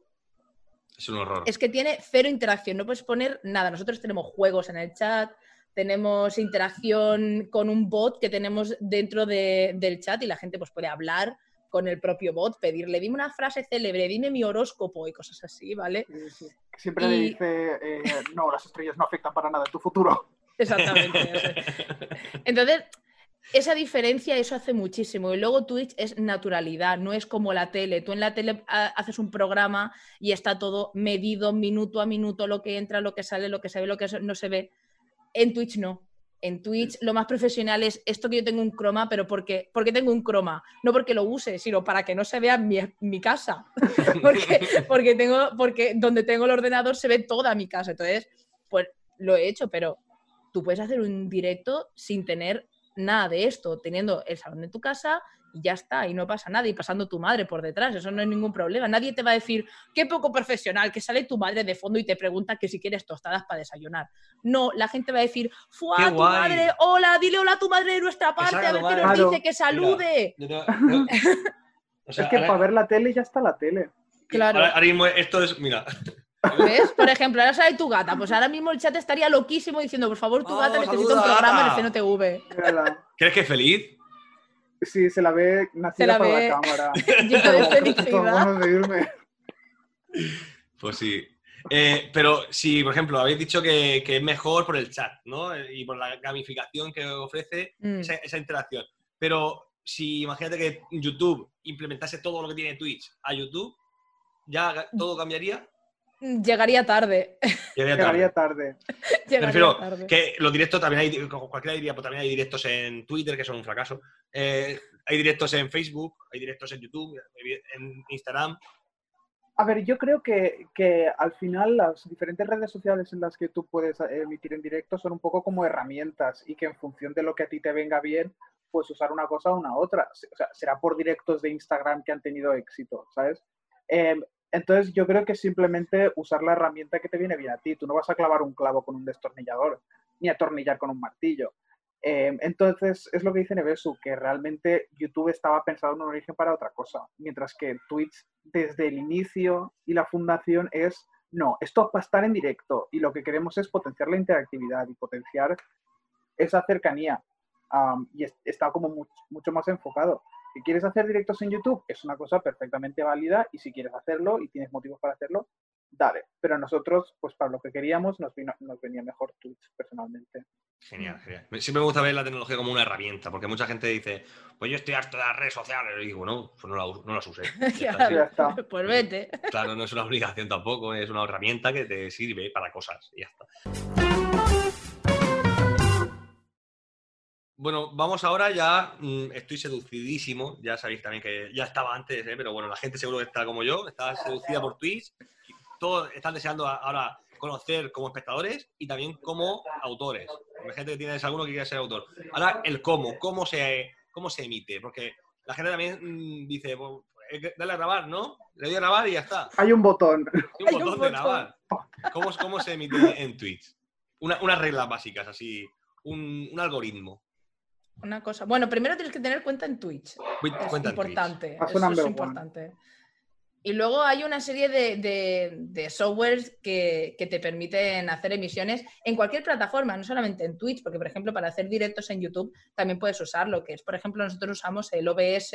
es un horror. Es que tiene cero interacción, no puedes poner nada. Nosotros tenemos juegos en el chat, tenemos interacción con un bot que tenemos dentro de, del chat y la gente pues puede hablar con el propio bot, pedirle, dime una frase célebre, dime mi horóscopo y cosas así, ¿vale? Sí, sí. Siempre y... le dice, eh, no, las estrellas no afectan para nada en tu futuro. Exactamente. O sea. Entonces, esa diferencia, eso hace muchísimo. Y luego Twitch es naturalidad, no es como la tele. Tú en la tele haces un programa y está todo medido minuto a minuto, lo que entra, lo que sale, lo que se ve, lo que no se ve. En Twitch no. En Twitch lo más profesional es esto que yo tengo un croma, pero porque, porque tengo un croma. No porque lo use, sino para que no se vea mi, mi casa. porque, porque, tengo, porque donde tengo el ordenador se ve toda mi casa. Entonces, pues lo he hecho, pero tú puedes hacer un directo sin tener nada de esto, teniendo el salón de tu casa y ya está, y no pasa nada, y pasando tu madre por detrás, eso no es ningún problema. Nadie te va a decir, qué poco profesional, que sale tu madre de fondo y te pregunta que si quieres tostadas para desayunar. No, la gente va a decir, ¡fua, tu guay. Madre! ¡Hola! Dile hola a tu madre de nuestra parte, a ver qué nos claro. dice, que salude. Mira, yo no, no. O sea, es que ahora... para ver la tele ya está la tele. Claro. Ahora, ahora mismo esto es, mira... ¿Ves? Por ejemplo, ahora sale tu gata. Pues ahora mismo el chat estaría loquísimo diciendo, por favor, tu oh, gata necesita un programa en el C N T V. ¿Crees que es feliz? Sí, se la ve nacida la para ve... la cámara. Llena de felicidad. Pues sí. Eh, pero si, por ejemplo, habéis dicho que, que es mejor por el chat, ¿no? Y por la gamificación que ofrece mm. esa, esa interacción. Pero si imagínate que YouTube implementase todo lo que tiene Twitch a YouTube, ¿ya todo cambiaría? Llegaría tarde. Llegaría tarde. Llegaría tarde. Me refiero tarde. Que los directos también hay, cualquiera diría, pues también hay directos en Twitter, que son un fracaso. Eh, hay directos en Facebook, hay directos en YouTube, en Instagram. A ver, yo creo que, que al final las diferentes redes sociales en las que tú puedes emitir en directo son un poco como herramientas y que en función de lo que a ti te venga bien, puedes usar una cosa o una otra. O sea, será por directos de Instagram que han tenido éxito, ¿sabes? Eh, Entonces yo creo que simplemente usar la herramienta que te viene bien a ti. Tú no vas a clavar un clavo con un destornillador, ni atornillar con un martillo. Eh, entonces es lo que dice Nevesu, que realmente YouTube estaba pensado en un origen para otra cosa, mientras que Twitch desde el inicio y la fundación es, no, esto va a estar en directo y lo que queremos es potenciar la interactividad y potenciar esa cercanía. Um, y es, está como mucho, mucho más enfocado. Si quieres hacer directos en YouTube, es una cosa perfectamente válida y si quieres hacerlo y tienes motivos para hacerlo, dale. Pero a nosotros, pues para lo que queríamos, nos, vino, nos venía mejor Twitch personalmente. Genial, genial. Siempre me gusta ver la tecnología como una herramienta, porque mucha gente dice, pues yo estoy harto de las redes sociales. Y digo, no, pues no, la, no las usé. Ya está, sí, ya está. Pues vete. Claro, no es una obligación tampoco, es una herramienta que te sirve para cosas y ya está. Bueno, vamos ahora ya, mmm, estoy seducidísimo, ya sabéis también que ya estaba antes, ¿eh? Pero bueno, la gente seguro que está como yo, está seducida por Twitch, todos están deseando ahora conocer como espectadores y también como autores. Imagínate que tienes alguno que quiera ser autor. Ahora el cómo, cómo se, cómo se emite, porque la gente también mmm, dice, pues, dale a grabar, ¿no? Le doy a grabar y ya está. Hay un botón. Hay un Hay botón un de botón. Grabar. ¿Cómo, cómo se emite en Twitch? Una, unas reglas básicas, así, un, un algoritmo. Una cosa. Bueno, primero tienes que tener cuenta en Twitch. Cuenta es en importante. Twitch. Eso es importante. Y luego hay una serie de, de, de softwares que, que te permiten hacer emisiones en cualquier plataforma, no solamente en Twitch, porque, por ejemplo, para hacer directos en YouTube también puedes usarlo, que es, por ejemplo, nosotros usamos el O B S,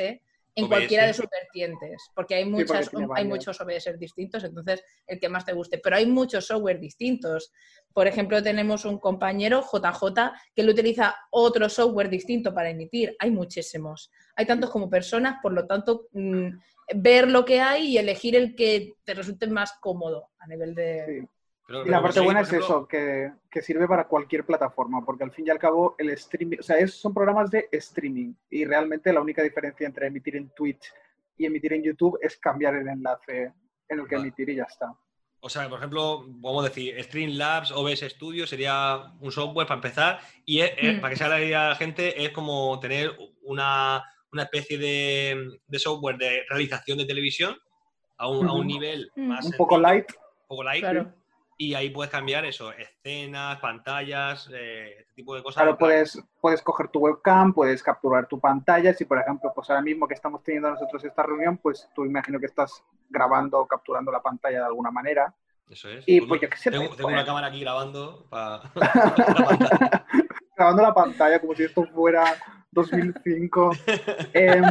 en O B S. cualquiera de sus vertientes, porque hay, muchas, porque tiene hay varias. muchos O B S distintos, entonces el que más te guste. Pero hay muchos software distintos. Por ejemplo, tenemos un compañero, J J, que él utiliza otro software distinto para emitir. Hay muchísimos. Hay tantos como personas, por lo tanto, mmm, ver lo que hay y elegir el que te resulte más cómodo a nivel de... Sí. Pero, Y pero la parte conseguir, buena por es ejemplo, eso, que, que sirve para cualquier plataforma, porque al fin y al cabo el streaming, o sea, es- son programas de streaming y realmente la única diferencia entre emitir en Twitch y emitir en YouTube es cambiar el enlace en el que Vale. emitir y ya está. O sea, por ejemplo, vamos a decir, Streamlabs, O B S Studio sería un software para empezar y es, es, Mm. para que se haga la idea a la gente, es como tener una, una especie de, de software de realización de televisión a un, a un Ujú. nivel Mm. más Un poco sencillo, light. un poco light, Claro. y ahí puedes cambiar eso, escenas, pantallas, eh, este tipo de cosas. Claro, en plan- puedes, puedes coger tu webcam, puedes capturar tu pantalla. Si, por ejemplo, pues ahora mismo que estamos teniendo nosotros esta reunión, pues tú imagino que estás grabando o capturando la pantalla de alguna manera. Eso es. Y Pues pues no- yo qué sé, tengo, pues, tengo una bueno. cámara aquí grabando para la pantalla. Grabando la pantalla como si esto fuera dos mil cinco. Em,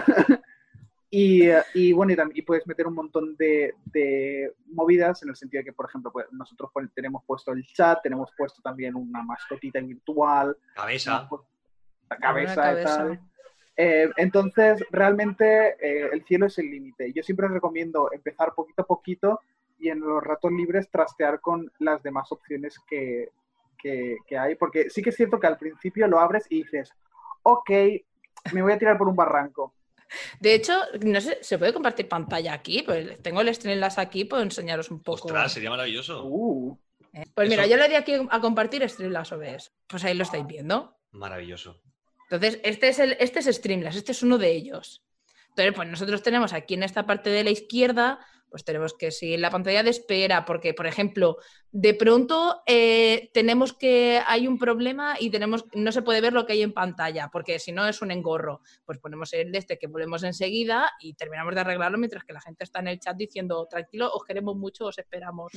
y, y bueno, y, también, y puedes meter un montón de, de movidas en el sentido de que, por ejemplo, pues, nosotros pon- tenemos puesto el chat, tenemos puesto también una mascotita virtual, Cabeza. tenemos puesto la Una cabeza, cabeza. y tal. Eh, entonces, realmente eh, el cielo es el límite. Yo siempre recomiendo empezar poquito a poquito y en los ratos libres trastear con las demás opciones que, que, que hay, porque sí que es cierto que al principio lo abres y dices, ok, me voy a tirar por un barranco. De hecho, no sé, ¿se puede compartir pantalla aquí? Pues tengo el Streamlabs aquí, puedo enseñaros un poco. Ostras, sería maravilloso. Uh, Eh, Pues mira, Eso- yo le di aquí a compartir Streamlabs O B S. Pues ahí lo estáis viendo. Maravilloso. Entonces, este es, el, este es Streamlabs, este es uno de ellos. Entonces, pues nosotros tenemos aquí en esta parte de la izquierda, pues tenemos que seguir la pantalla de espera, porque, por ejemplo, de pronto eh, tenemos que hay un problema y tenemos no se puede ver lo que hay en pantalla, porque si no es un engorro. Pues ponemos el de este que volvemos enseguida y terminamos de arreglarlo mientras que la gente está en el chat diciendo, tranquilo, os queremos mucho, os esperamos.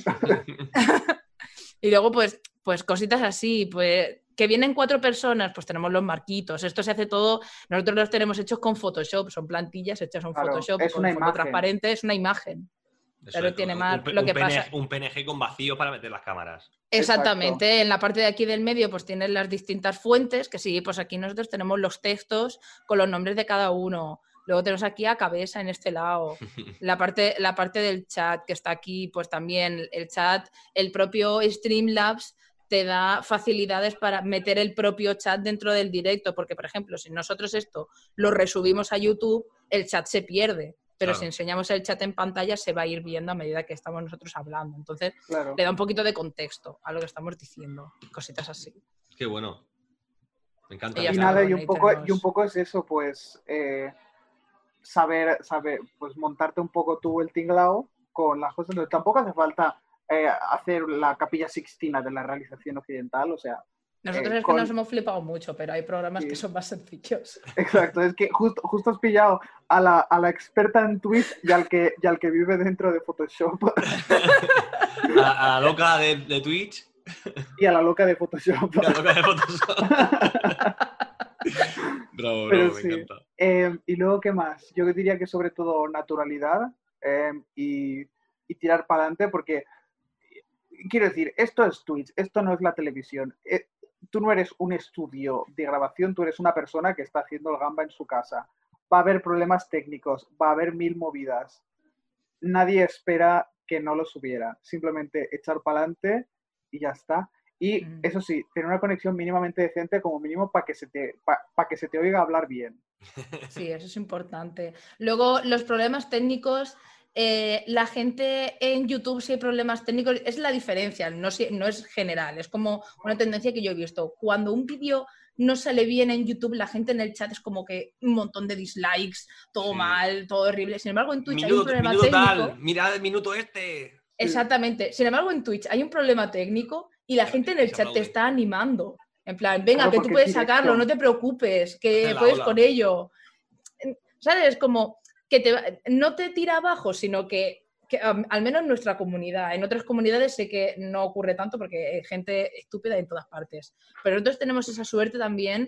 Y luego, pues, pues cositas así, pues que vienen cuatro personas, pues tenemos los marquitos. Esto se hace todo, nosotros los tenemos hechos con Photoshop, son plantillas hechas en Claro, Photoshop, es con una fondo imagen. transparente, es una imagen. Eso Claro, es, tiene un- más- un, P- lo un que P N G, pasa- un P N G con vacíos para meter las cámaras. Exactamente, Exacto. en la parte de aquí del medio pues tienes las distintas fuentes, que sí, pues aquí nosotros tenemos los textos con los nombres de cada uno. Luego tenemos aquí a cabeza en este lado. La parte, la parte del chat que está aquí, pues también el chat, el propio Streamlabs te da facilidades para meter el propio chat dentro del directo, porque por ejemplo, si nosotros esto lo resubimos a YouTube, el chat se pierde. Pero Claro. si enseñamos el chat en pantalla se va a ir viendo a medida que estamos nosotros hablando. Entonces, claro. le da un poquito de contexto a lo que estamos diciendo. Cositas así. Qué bueno. Me encanta. Y ya Y está, nada, bueno, y un ahí poco, tenemos- y un poco es eso, pues eh, saber, saber, pues montarte un poco tú el tinglao con las cosas. No, tampoco hace falta eh, hacer la Capilla Sixtina de la realización occidental, o sea, Nosotros eh, es con- que nos hemos flipado mucho, pero hay programas Sí. que son más sencillos. exacto, es que justo, justo has pillado a la, a la experta en Twitch y al que, y al que vive dentro de Photoshop A, a la loca de, de Twitch y a la loca de Photoshop. y a la loca de Photoshop. Bravo, Pero bravo, me sí. encanta. Eh, y luego, ¿qué más? Yo diría que sobre todo naturalidad eh, y, y tirar para adelante, porque quiero decir, esto es Twitch, esto no es la televisión. Eh, tú no eres un estudio de grabación, tú eres una persona que está haciendo el gamba en su casa. Va a haber problemas técnicos, va a haber mil movidas. Nadie espera que no los hubiera. Simplemente echar para adelante y ya está. Y Mm. eso sí, tener una conexión mínimamente decente como mínimo para que se te, para que se te oiga hablar bien. Sí, eso es importante. Luego, los problemas técnicos, eh, la gente en YouTube, si hay problemas técnicos, es la diferencia, no, si- no es general, es como una tendencia que yo he visto. Cuando un vídeo no sale bien en YouTube, la gente en el chat es como que un montón de dislikes, todo Sí. mal, todo horrible. Sin embargo, en Twitch hay un Minuto, problema minuto técnico. tal, mirad el minuto este. Exactamente. Sin embargo, en Twitch hay un problema técnico y la Claro, gente en y el se chat te aplaude. está animando. En plan, venga, Claro, que tú porque puedes es directo. sacarlo, no te preocupes, que Hace la puedes ola. con ello. ¿Sabes? Es como que te, va- no te tira abajo, sino que, que, um, al menos en nuestra comunidad. En otras comunidades sé que no ocurre tanto porque hay gente estúpida en todas partes. Pero nosotros tenemos esa suerte también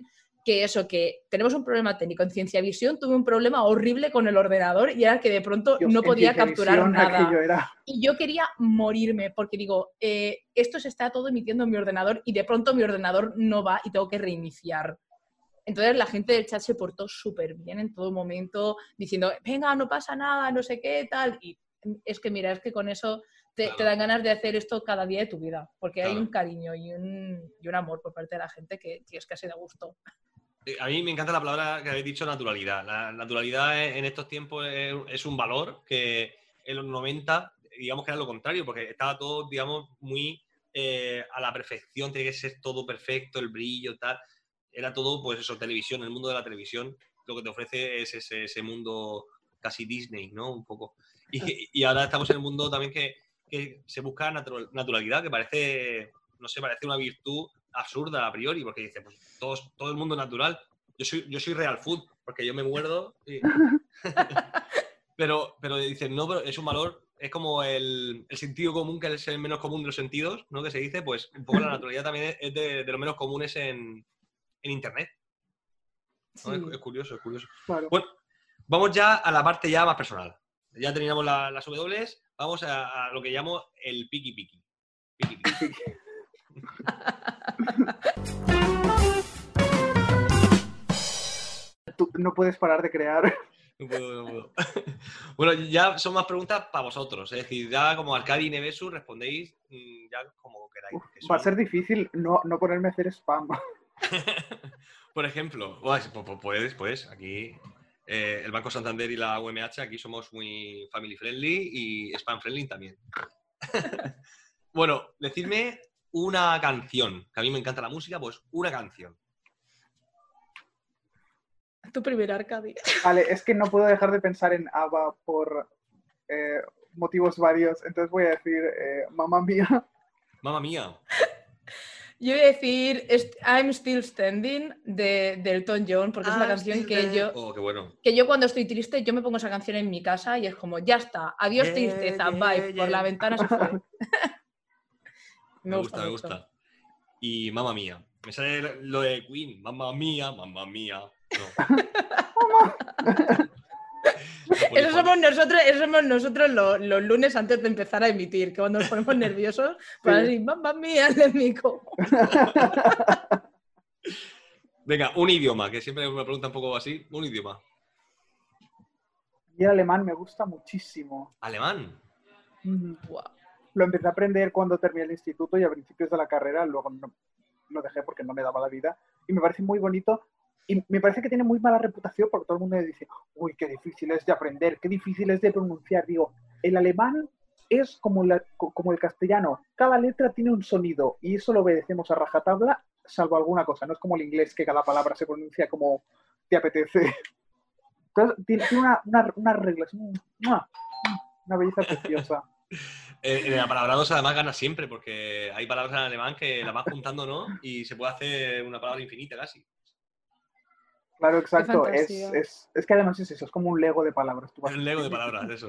que eso, que tenemos un problema técnico. En Ciencia Visión tuve un problema horrible con el ordenador y era que de pronto Dios, no en podía Ciencia capturar Visión nada. aquello era- Y yo quería morirme porque digo, eh, esto se está todo emitiendo en mi ordenador y de pronto mi ordenador no va y tengo que reiniciar. Entonces la gente del chat se portó súper bien en todo momento, diciendo, venga, no pasa nada, no sé qué, tal. Y es que mira, es que con eso te, Claro. te dan ganas de hacer esto cada día de tu vida, porque hay Claro. un cariño y un, y un amor por parte de la gente que, que es casi de gusto. Eh, A mí me encanta la palabra que habéis dicho, naturalidad. La naturalidad en en estos tiempos es, es un valor que en los noventa, digamos que era lo contrario, porque estaba todo, digamos, muy eh, a la perfección, tiene que ser todo perfecto, el brillo, tal. Era todo, pues eso, televisión, el mundo de la televisión, lo que te ofrece es ese, ese mundo casi Disney, ¿no? Un poco. Y, y ahora estamos en el mundo también que, que se busca natural- naturalidad, que parece, no sé, parece una virtud absurda a priori, porque dice, pues todos, todo el mundo es natural. Yo soy, yo soy real food, porque yo me muerdo. y- pero, pero dicen, no, pero es un valor, es como el, el sentido común, que es el menos común de los sentidos, ¿no? Que se dice, pues un poco la naturalidad también es- es de, de los menos comunes en, en Internet. ¿no? Sí. Es, es curioso, es curioso. Claro. Bueno, vamos ya a la parte ya más personal. Ya terminamos la- las W, vamos a, a lo que llamo el piqui piqui. Piqui piqui. Tú no puedes parar de crear. No puedo, no puedo. Bueno, ya son más preguntas para vosotros. Es decir, ya como Arcadi y Nevesu respondéis mm, ya como queráis. Uf, que va a soy- ser difícil no, no ponerme a hacer spam. Por ejemplo, bueno, si- pu- pu- puedes, pues aquí eh, el Banco Santander y la U M H aquí somos muy family friendly y spam friendly también. Bueno, decidme una canción, que a mí me encanta la música, pues una canción. Tu primer Arcadi. Vale, es que no puedo dejar de pensar en ABBA por eh, motivos varios. Entonces voy a decir, eh, mamá mía. Mamma mía. Yo voy a decir est- I'm Still Standing de, de Elton John, porque es una I'm canción still que there. yo, Oh, qué bueno. que yo cuando estoy triste, yo me pongo esa canción en mi casa y es como, ya está, adiós Yeah, tristeza, yeah, bye, por yeah. la ventana se fue. me, Me gusta, gusta, me mucho. gusta. Y mamma mía. Me sale lo de Queen. Mamma mía, mamma mía. No. Eso somos nosotros, eso somos nosotros lo- los lunes antes de empezar a emitir, que cuando nos ponemos nerviosos, pues Sí. así, mamma mía, let me go. Venga, un idioma, que siempre me preguntan un poco así. Un idioma. Y el alemán me gusta muchísimo. Alemán. Mm. Guau. Lo empecé a aprender cuando terminé el instituto y a principios de la carrera, luego no, lo dejé porque no me daba la vida. Y me parece muy bonito. Y me parece que tiene muy mala reputación porque todo el mundo me dice, uy, qué difícil es de aprender, qué difícil es de pronunciar. Digo, el alemán es como, la, como el castellano. Cada letra tiene un sonido y eso lo obedecemos a rajatabla, salvo alguna cosa. No es como el inglés, que cada palabra se pronuncia como te apetece. Entonces, tiene, tiene una, una, unas reglas, una, una belleza preciosa. Eh, en el apalabrado además gana siempre, porque hay palabras en alemán que las vas juntando, ¿no? Y se puede hacer una palabra infinita casi. Claro, exacto. Es, fantasía. es, es que además es eso, es como un Lego de palabras. Tú vas- Es un lego de palabras, eso.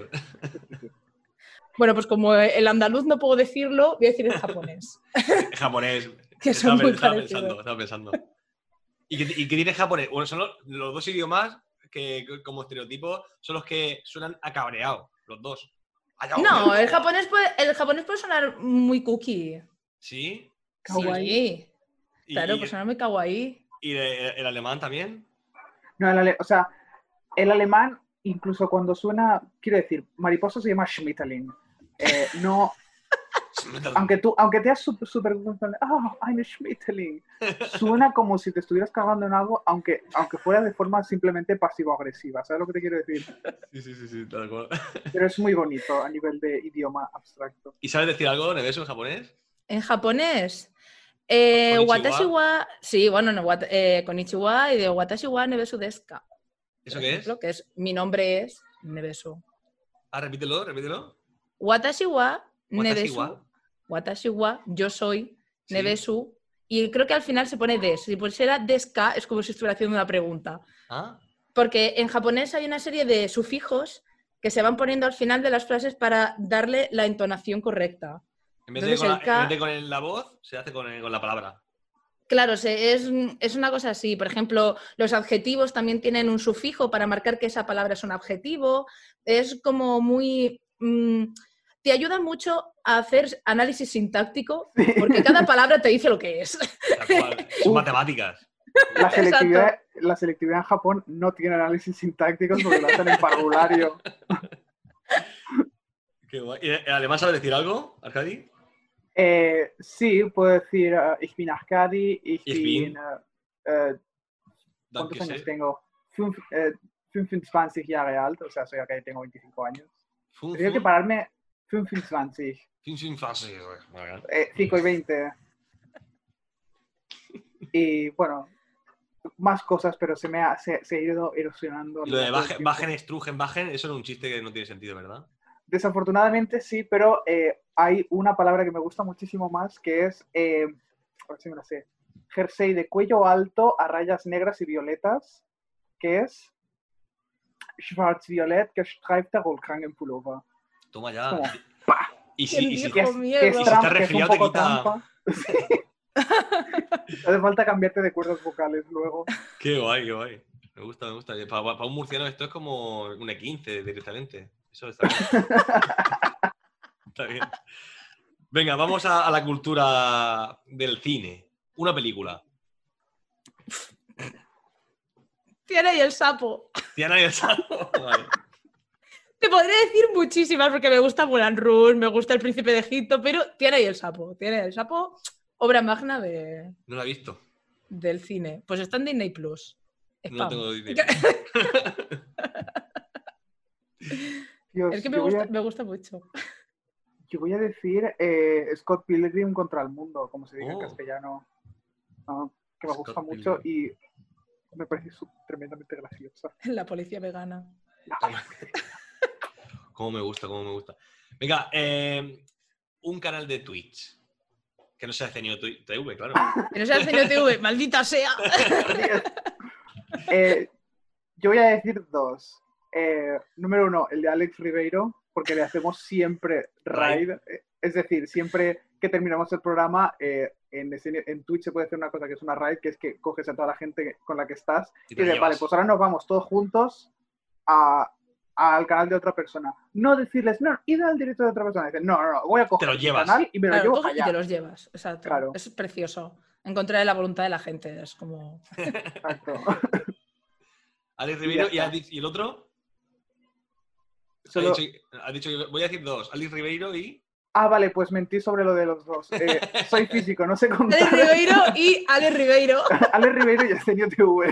Bueno, pues como el andaluz no puedo decirlo, voy a decir el japonés. En japonés. Que son estaba, muy estaba parecidos. pensando, estaba pensando. ¿Y qué, y qué tiene japonés? Bueno, son los, los dos idiomas que, como estereotipo, son los que suenan a cabreado, los dos. Ay, No, ay, el japonés puede, el japonés puede sonar muy cookie. ¿Sí? Kawaii. Sí, ¿Y, claro, y- puede sonar muy kawaii. y el, el alemán también? No, el ale- o sea, el alemán, incluso cuando suena, quiero decir, mariposa se llama Schmetterling. Eh, no, aunque tú, aunque te has súper, súper, ah, I'm a Schmetterling, suena como si te estuvieras cagando en algo, aunque, aunque fuera de forma simplemente pasivo-agresiva. ¿Sabes lo que te quiero decir? Sí, sí, sí, sí, tal cual. Pero es muy bonito a nivel de idioma abstracto. ¿Y sabes decir algo, Nevesu, en japonés? En japonés, eh, Konnichiwa. watashi wa, sí, bueno, no, wat- eh, konnichiwa y de watashi wa nebesu desu ka. ¿Eso por qué es? ejemplo, que es? Mi nombre es Nebesu. Ah, repítelo, repítelo. Watashi wa Watashi nebesu. wa. Watashi wa, yo soy Sí. Nebesu. Y creo que al final se pone des. Si pusiera deska es como si estuviera haciendo una pregunta. Ah, Porque en japonés hay una serie de sufijos que se van poniendo al final de las frases para darle la entonación correcta. en vez de Entonces con, la, el K- en vez de con el- la voz, se hace con, el- con la palabra. Claro, se- es, es una cosa así. Por ejemplo, los adjetivos también tienen un sufijo para marcar que esa palabra es un adjetivo. Es como muy... mm, te ayuda mucho a hacer análisis sintáctico porque cada palabra te dice lo que es. Tal cual. Son Uf. matemáticas. La selectividad, la selectividad en Japón no tiene análisis sintácticos porque lo hacen en parvulario. Qué guay. ¿Y en alemán sabes decir algo, Arkady? Eh, sí, puedo decir uh, ich bin Arkady, ich, Ich bin. bin... uh, uh, Danke ¿Cuántos años sehr. tengo? Fünf, eh, veinticinco Jahre alt, o sea, soy Arkady, tengo veinticinco años. Fun, Tengo que fun. pararme veinticinco, Fin, fin, fácil. Muy bien. eh, cinco y veinte. Y bueno, más cosas, pero se me ha, se, se ha ido erosionando. a Y lo lo de largo del bajen, tiempo. bajen, strugen, bajen, eso era un chiste que no tiene sentido, ¿verdad? Desafortunadamente sí, pero eh, hay una palabra que me gusta muchísimo más, que es, eh, a ver si me la sé, jersey de cuello alto a rayas negras y violetas, que es schwarz-violett gestreifter Rollkragenpullover. Toma Es ya. como, Y si, ¿Quién y si- dijo que es, mierda? que es Y si trampa, está que es un resfriado, te poco quita- trampa. Sí. Hace falta cambiarte de cuerdas vocales luego. Qué guay, qué guay. Me gusta, me gusta. Para, un murciano esto es como un E quince directamente. Eso está bien. Está bien. Venga, vamos a, a la cultura del cine. Una película. Tiene ahí el sapo. Tiana y el Sapo. Vale. Te podría decir muchísimas porque me gusta Moulin Rouge, me gusta El Príncipe de Egipto, pero tiene ahí el sapo. Tiene el sapo, obra magna de, No la he visto. del cine. Pues está en Disney Plus. No la Spam. tengo Disney. Dios, Es que me yo, voy gusta, a, me gusta mucho. yo voy a decir eh, Scott Pilgrim contra el mundo, como se dice Oh. en castellano. Ah, que me Scott gusta mucho Pilgrim. y me parece su- tremendamente graciosa. La policía vegana. Cómo me gusta, cómo me gusta. Venga, eh, un canal de Twitch. Que no sea Cenio T V, claro. Que no sea el C N T V, maldita sea. Eh, yo voy a decir dos. Eh, número uno, el de Alex Ribeiro, porque le hacemos siempre raid. Eh, Es decir, siempre que terminamos el programa, eh, en, ese- en Twitch se puede hacer una cosa que es una raid, que es que coges a toda la gente con la que estás Y y te dices, llevas. vale, pues ahora nos vamos todos juntos a, al canal de otra persona. No decirles, no, id al directo de otra persona. Dicen, no, no, no, voy a coger lo mi llevas. canal y me lo Claro, llevo coges para y te allá. los llevas. Exacto. Claro. Es precioso. Encontrar la voluntad de la gente. Es como. Exacto. Alex Y Ribeiro ya y, está. has dicho- ¿y el otro? Solo- Ha, dicho, ha dicho que voy a decir dos. Alex Ribeiro y. Ah, vale, pues mentí sobre lo de los dos. Eh, soy físico, no sé Alex contar. Ribeiro y Alex Ribeiro. Alex Ribeiro y Arsenio T V.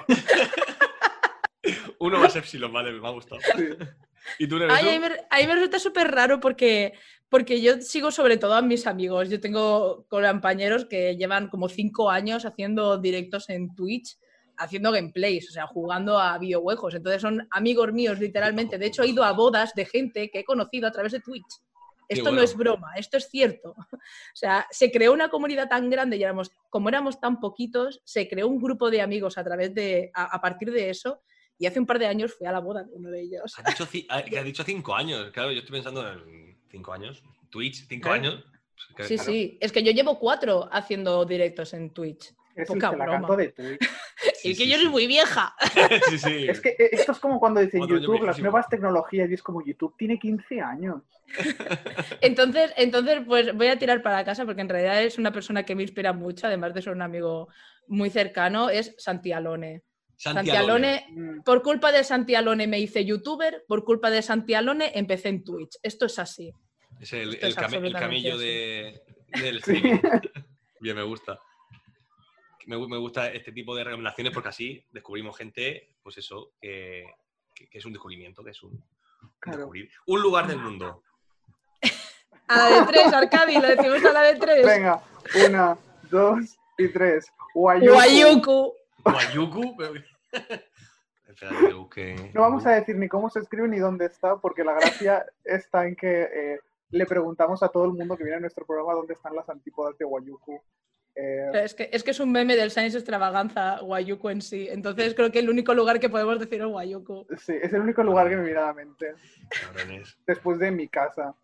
Uno más Epsilon, vale, me ha gustado. Sí. ¿Y tú, Nevesu? Ay, a, mí me, a mí me resulta súper raro porque, porque yo sigo sobre todo a mis amigos. Yo tengo compañeros que llevan como cinco años haciendo directos en Twitch, haciendo gameplays, o sea, jugando a videojuegos. Entonces son amigos míos, literalmente. De hecho, he ido a bodas de gente que he conocido a través de Twitch. Qué Esto no bueno. es broma, esto es cierto. O sea, se creó una comunidad tan grande y éramos, como éramos tan poquitos, se creó un grupo de amigos a través de, a, a partir de eso. Y hace un par de años fui a la boda de uno de ellos. Has dicho, ci- ha- que has dicho cinco años. Claro, yo estoy pensando en cinco años. Twitch, cinco Claro. años. Pues que- Sí, claro. sí. Es que yo llevo cuatro haciendo directos en Twitch. Es Poca el que la broma. canto de Twitch. Sí, y que sí, yo sí. soy muy vieja. sí, sí. Es que eh, esto es como cuando dicen Cuatro años YouTube, las viejísimo. nuevas tecnologías, y es como YouTube tiene quince años. Entonces, entonces, pues voy a tirar para casa porque en realidad es una persona que me inspira mucho, además de ser un amigo muy cercano, es Santi Alone. Santi Santi Alone. Alone, Mm, por culpa de Santi Alone me hice youtuber, por culpa de Santi Alone empecé en Twitch. Esto es así. Es el, Esto el es came- el absolutamente camello así. de, del Sí. streaming. Bien, me gusta. Me, gu- me gusta este tipo de recomendaciones porque así descubrimos gente, pues eso, que, que- que es un descubrimiento, que es un, un Claro. descubrir. Un lugar del mundo. A la de tres, Arcadi, le decimos a la de tres. Venga, una, dos y tres. Guayuku. Guayuku. Guayuku. pero- Espérate que busque. No vamos a decir ni cómo se escribe ni dónde está, porque la gracia está en que eh, le preguntamos a todo el mundo que viene a nuestro programa dónde están las antípodas de Guayuku. Eh, Es que, es que es un meme del Science Extravaganza, Guayuku en sí. Entonces creo que el único lugar que podemos decir es Guayuku. sí, es el único lugar que me viene a la mente, Cabrones. después de mi casa.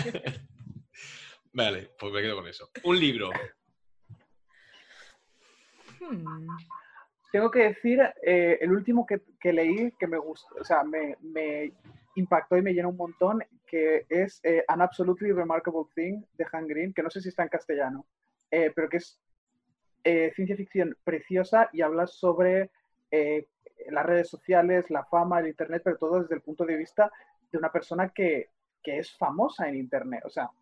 Vale, pues me quedo con eso. Un libro. Hmm. Tengo que decir, eh, el último que, que leí que me gustó, o sea, me, me impactó y me llenó un montón, que es eh, An Absolutely Remarkable Thing de Han Green, que no sé si está en castellano, eh, pero que es eh, ciencia ficción preciosa y habla sobre eh, las redes sociales, la fama, el internet, pero todo desde el punto de vista de una persona que, que es famosa en internet, o sea,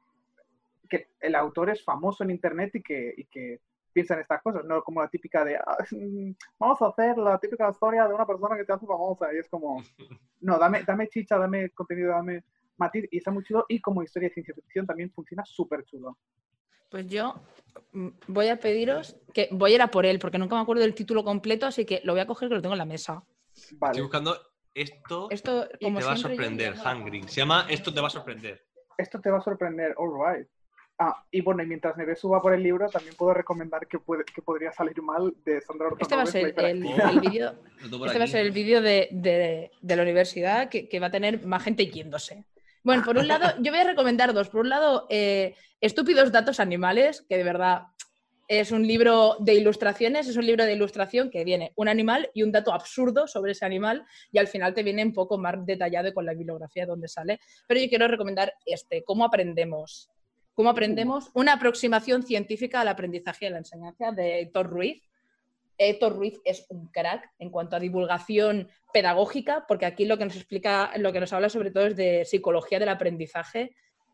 que el autor es famoso en internet y que, y que piensa en estas cosas, no como la típica de ah, vamos a hacer la típica historia de una persona que te hace famosa y es como, no, dame, dame chicha, dame contenido, dame matiz y está muy chulo y como historia de ciencia ficción también funciona súper chulo. Pues yo mm, voy a pediros que voy a ir a por él porque nunca me acuerdo del título completo, así que lo voy a coger que lo tengo en la mesa. Estoy Vale. buscando esto, Esto, y como te va a siempre, yo sorprender, llamo la- Han Green. Se llama Esto te va a sorprender. Esto te va a sorprender, all right. Ah, y bueno, y mientras Neves suba por el libro, también puedo recomendar que, puede, que podría salir mal de Sandra Orton. Este va a ser el, Oh. el vídeo. Lo tengo por Este va a aquí. ser el vídeo de, de- de la universidad que, que va a tener más gente yéndose. Bueno, por un lado, yo voy a recomendar dos. Por un lado, eh, Estúpidos datos animales, que de verdad es un libro de ilustraciones, es un libro de ilustración que viene un animal y un dato absurdo sobre ese animal y al final te viene un poco más detallado con la bibliografía de dónde sale. Pero yo quiero recomendar este, ¿Cómo aprendemos? ¿Cómo aprendemos? Una aproximación científica al aprendizaje y a la enseñanza de Héctor Ruiz. Héctor Ruiz es un crack en cuanto a divulgación pedagógica, porque aquí lo que nos explica, lo que nos habla sobre todo es de psicología del aprendizaje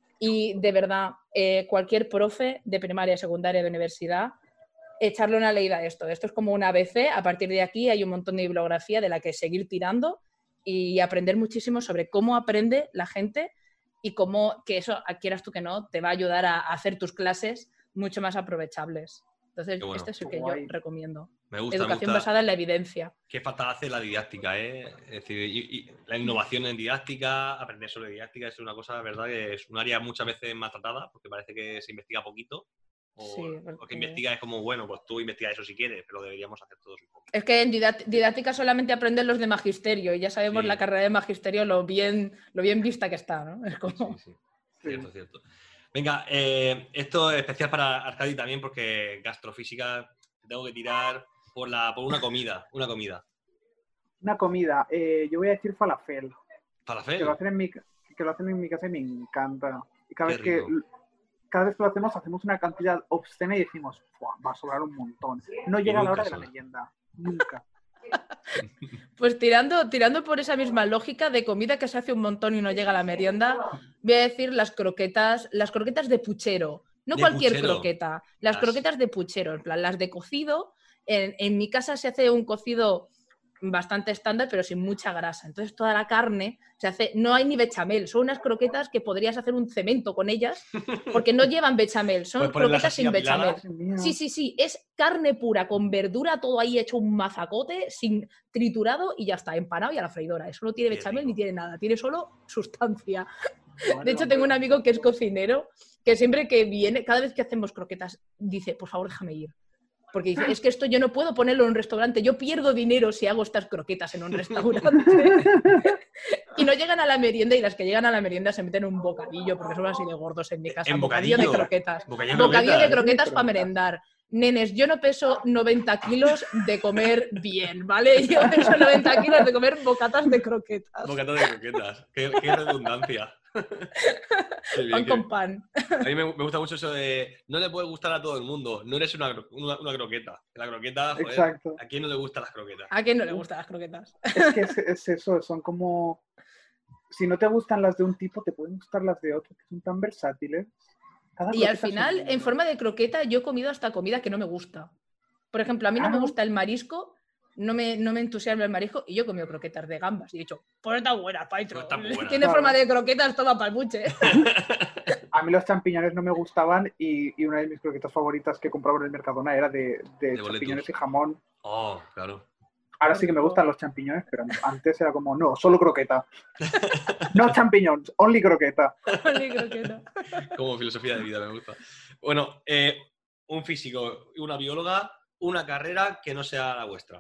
y de verdad, eh, cualquier profe de primaria, secundaria, de universidad, echarle una leída a esto. Esto es como un A B C, a partir de aquí hay un montón de bibliografía de la que seguir tirando y aprender muchísimo sobre cómo aprende la gente y cómo, que eso, quieras tú que no, te va a ayudar a, a hacer tus clases mucho más aprovechables. Entonces, Qué bueno. este es el que Guay. yo recomiendo. Me gusta, Educación me gusta. basada en la evidencia. Qué falta hace la didáctica, ¿eh? Es decir, y, y la innovación en didáctica, aprender sobre didáctica es una cosa, verdad, que es un área muchas veces maltratada porque parece que se investiga poquito. O, Sí, o que porque- investiga es como, bueno, pues tú investiga eso si quieres, pero deberíamos hacer todos un poco. Es que en didát- didáctica solamente aprenden los de magisterio y ya sabemos Sí. la carrera de magisterio lo bien, lo bien vista que está, ¿no? Es como... Sí, sí. Cierto, cierto. Venga, eh, esto es especial para Arcadi también porque gastrofísica te tengo que tirar por, la, por una comida, una comida. Una comida, eh, yo voy a decir falafel, Falafel. que lo hacen en mi, que lo hacen en mi casa y me encanta. Y cada Qué vez que rico. cada vez que lo hacemos, hacemos una cantidad obscena y decimos, "Buah, va a sobrar un montón". No llega la nunca hora de la sobra. merienda, nunca. Pues tirando, tirando por esa misma lógica de comida que se hace un montón y no llega a la merienda, voy a decir las croquetas, las croquetas de puchero. No De cualquier puchero. croqueta, las Las- croquetas de puchero, en plan, las de cocido. En, en mi casa se hace un cocido bastante estándar, pero sin mucha grasa. Entonces toda la carne se hace, no hay ni bechamel, son unas croquetas que podrías hacer un cemento con ellas, porque no llevan bechamel, son Puedes ponerlas croquetas así sin apiladas. bechamel. Madre mía. Sí, sí, sí, es carne pura con verdura, todo ahí hecho un mazacote, sin triturado y ya está, empanado y a la freidora. Eso no tiene Qué bechamel rico. ni tiene nada, tiene solo sustancia. Madre De hecho, mía. tengo un amigo que es cocinero, que siempre que viene, cada vez que hacemos croquetas, dice, por favor, déjame ir. Porque dice, es que esto yo no puedo ponerlo en un restaurante, yo pierdo dinero si hago estas croquetas en un restaurante. Y no llegan a la merienda y las que llegan a la merienda se meten en un bocadillo, porque son así de gordos en mi casa. ¿En bocadillo bocadillo? de croquetas. Bocadillo de Bocadillo de croquetas. croquetas para merendar. Nenes, yo no peso noventa kilos de comer bien, ¿vale? Yo peso noventa kilos de comer bocatas de croquetas. Bocata de croquetas. Qué, qué redundancia. Qué bien, Pan qué con bien. pan. A mí me, me gusta mucho eso de no le puede gustar a todo el mundo, no eres una, cro- una, una croqueta. La croqueta, joder, Exacto. ¿a quién no le gustan las croquetas? ¿A quién no le gustan las croquetas? Es que es, es eso, son como... Si no te gustan las de un tipo, te pueden gustar las de otro, que son tan versátiles. Cada Y al croqueta es un final, mundo. en forma de croqueta, yo he comido hasta comida que no me gusta. Por ejemplo, a mí no Ah, me ¿no? gusta el marisco, no me, no me entusiasma el marisco, y yo he comido croquetas de gambas. Y he dicho, pues está buena, Paitro. Pues está muy buena. Tiene Claro. forma de croquetas, toma palbuche. A mí los champiñones no me gustaban y, y una de mis croquetas favoritas que compraba en el Mercadona era de, de De champiñones boletus. y jamón. Oh, claro. Ahora sí que me gustan los champiñones, pero antes era como, no, solo croqueta. No champiñones, only croqueta. Vale, croqueta. Como filosofía de vida, me gusta. Bueno, eh, un físico y una bióloga, una carrera que no sea la vuestra.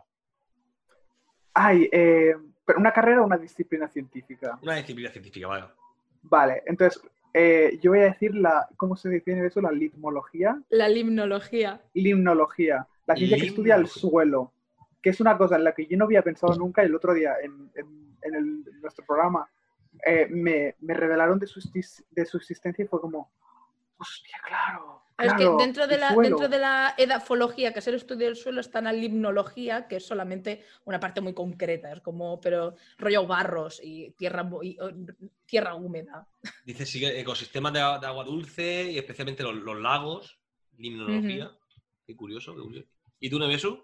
Ay, eh, pero una carrera o una disciplina científica. Una disciplina científica, vale. Vale, entonces eh, yo voy a decir la, ¿cómo se define eso? La litmología, La limnología. limnología. La ciencia que estudia el suelo, que es una cosa en la que yo no había pensado nunca. El otro día en, en, en, el, en nuestro programa eh, me, me revelaron de su, de su existencia y fue como, hostia, claro. Es claro, que dentro de, la, suelo. dentro de la edafología, que es el estudio del suelo, está la limnología, que es solamente una parte muy concreta, es como, pero rollo barros y tierra, y, tierra húmeda. Dice, sí, ecosistemas de, de agua dulce y especialmente los, los lagos, limnología. Uh-huh. Qué curioso, qué curioso. ¿Y tú, Nevesu?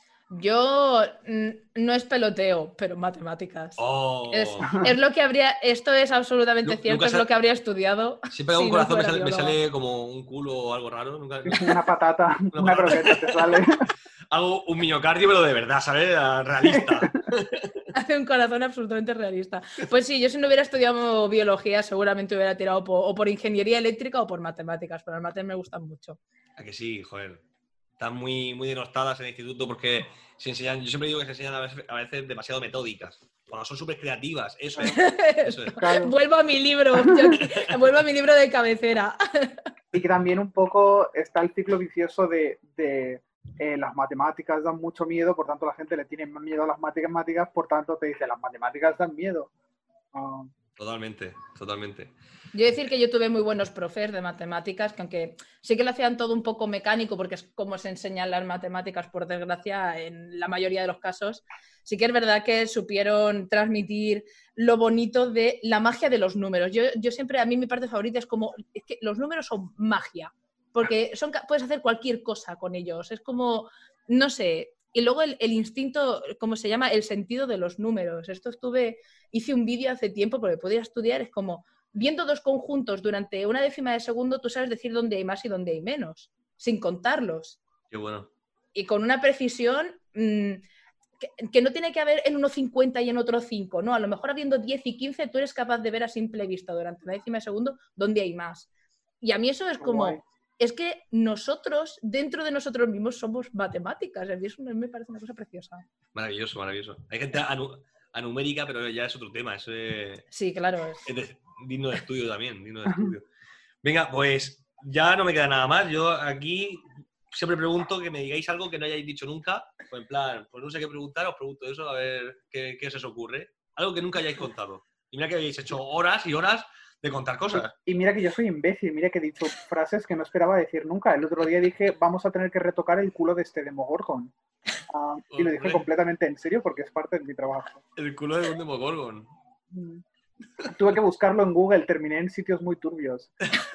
Yo no es peloteo, pero matemáticas. Oh. Es, es lo que habría, esto es absolutamente Lu- cierto, es lo que habría estudiado. Siempre a un si corazón no me, sale, me bióloga. sale como un culo o algo raro. Nunca, Una patata, una, una patata. croqueta te sale. Hago un miocardio, pero de verdad, ¿sabes? Realista. Hace un corazón absolutamente realista. Pues sí, yo si no hubiera estudiado biología seguramente hubiera tirado por, o por ingeniería eléctrica o por matemáticas, pero las matemáticas me gustan mucho. ¿A que sí? Joder. Están muy, muy denostadas en el instituto porque se enseñan, yo siempre digo que se enseñan a veces, a veces demasiado metódicas. Cuando son súper creativas, eso es. Eso es. Claro. Vuelvo a mi libro, yo, vuelvo a mi libro de cabecera. Y que también un poco está el ciclo vicioso de, de eh, las matemáticas dan mucho miedo, por tanto la gente le tiene miedo a las matemáticas, por tanto te dice, las matemáticas dan miedo. Uh, Totalmente, totalmente. Yo decir que yo tuve muy buenos profes de matemáticas, que aunque sí que lo hacían todo un poco mecánico, porque es como se enseñan las matemáticas, por desgracia, en la mayoría de los casos, sí que es verdad que supieron transmitir lo bonito de la magia de los números. Yo, yo siempre, a mí mi parte favorita es como, es que los números son magia, porque son, puedes hacer cualquier cosa con ellos. Es como, no sé... Y luego el, el instinto, ¿cómo se llama? El sentido de los números. Esto estuve, hice un vídeo hace tiempo porque podía estudiar, es como, viendo dos conjuntos durante una décima de segundo, tú sabes decir dónde hay más y dónde hay menos, sin contarlos. Qué bueno. Y con una precisión mmm, que, que no tiene que haber en uno cincuenta y en otro cinco, ¿no? A lo mejor habiendo diez y quince, tú eres capaz de ver a simple vista durante una décima de segundo dónde hay más. Y a mí eso es como... Guay. Es que nosotros, dentro de nosotros mismos, somos matemáticas. Y eso me parece una cosa preciosa. Maravilloso, maravilloso. Hay gente anu anumérica, pero ya es otro tema. Eso es, sí, claro. Es, es de, digno de estudio también. Digno de estudio. Venga, pues ya no me queda nada más. Yo aquí siempre pregunto que me digáis algo que no hayáis dicho nunca. Pues en plan, pues no sé qué preguntar, os pregunto eso, a ver qué, qué se os ocurre. Algo que nunca hayáis contado. Y mira que habéis hecho horas y horas de contar cosas. Y mira que yo soy imbécil, mira que he dicho frases que no esperaba decir nunca. El otro día dije, vamos a tener que retocar el culo de este Demogorgon. Uh, y lo dije completamente en serio porque es parte de mi trabajo. El culo de un Demogorgon. Tuve que buscarlo en Google, terminé en sitios muy turbios.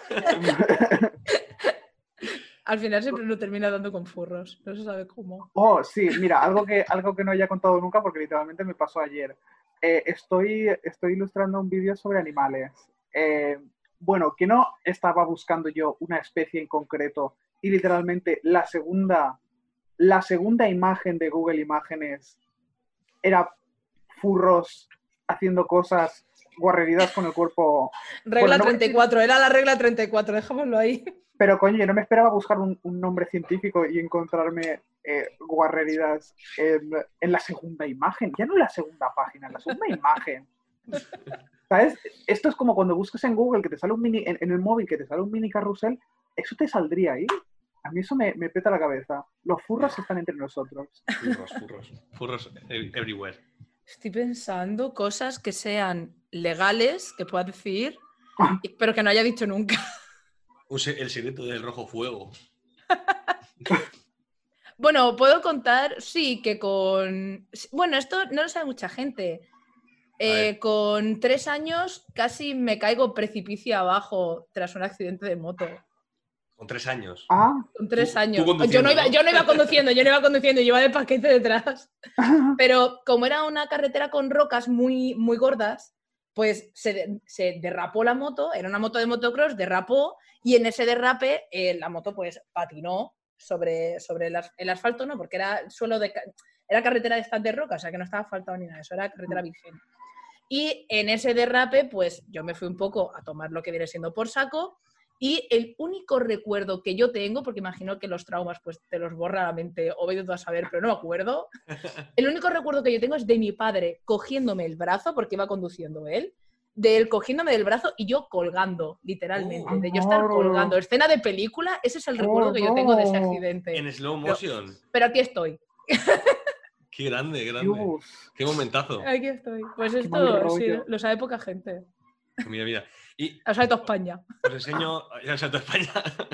Al final siempre lo termina dando con furros, no se sabe cómo. Oh, sí, mira, algo que, algo que no haya contado nunca porque literalmente me pasó ayer. Eh, estoy, estoy ilustrando un vídeo sobre animales. Eh, bueno, que no estaba buscando yo una especie en concreto y literalmente la segunda, la segunda imagen de Google Imágenes era furros haciendo cosas, guarrerías con el cuerpo. Regla bueno, no treinta y cuatro, era la regla treinta y cuatro, dejámoslo ahí. Pero coño, yo no me esperaba buscar un, un nombre científico y encontrarme eh, guarrerías en, en la segunda imagen, ya no en la segunda página, en la segunda imagen. ¿Sabes? Esto es como cuando buscas en Google que te sale un mini, en, en el móvil que te sale un mini carrusel, eso te saldría ahí. A mí eso me, me peta la cabeza. Los furros están entre nosotros. Furros, furros. Furros everywhere. Estoy pensando cosas que sean legales, que pueda decir, pero que no haya dicho nunca. El secreto del rojo fuego. Bueno, puedo contar, sí, que con... Bueno, esto no lo sabe mucha gente. Eh, con tres años casi me caigo precipicio abajo tras un accidente de moto. ¿Con tres años? Ah. Con tres tú, años. Tú yo, no iba, ¿no? yo no iba conduciendo, yo no iba conduciendo, yo iba de paquete detrás. Pero como era una carretera con rocas muy, muy gordas, pues se, se derrapó la moto, era una moto de motocross, derrapó y en ese derrape eh, la moto pues patinó sobre, sobre el, el asfalto, ¿no? Porque era suelo de... Era carretera de estas de roca, o sea que no estaba asfaltado ni nada, eso era carretera virgen. Y en ese derrape, pues yo me fui un poco a tomar lo que viene siendo por saco y el único recuerdo que yo tengo, porque imagino que los traumas pues te los borra la mente o vete tú a saber, pero no me acuerdo, el único recuerdo que yo tengo es de mi padre cogiéndome el brazo, porque iba conduciendo él, de él cogiéndome del brazo y yo colgando, literalmente, Oh. de yo estar colgando. Escena de película, ese es el recuerdo que yo tengo de ese accidente. En slow Pero- motion. Pero aquí estoy, Qué grande, qué grande. Dios. Qué momentazo. aquí estoy. Pues Qué mal esto, sí, rollo. lo sabe poca gente. Mira, mira. Y Lo sabe toda España. os enseño. Ya salto a España.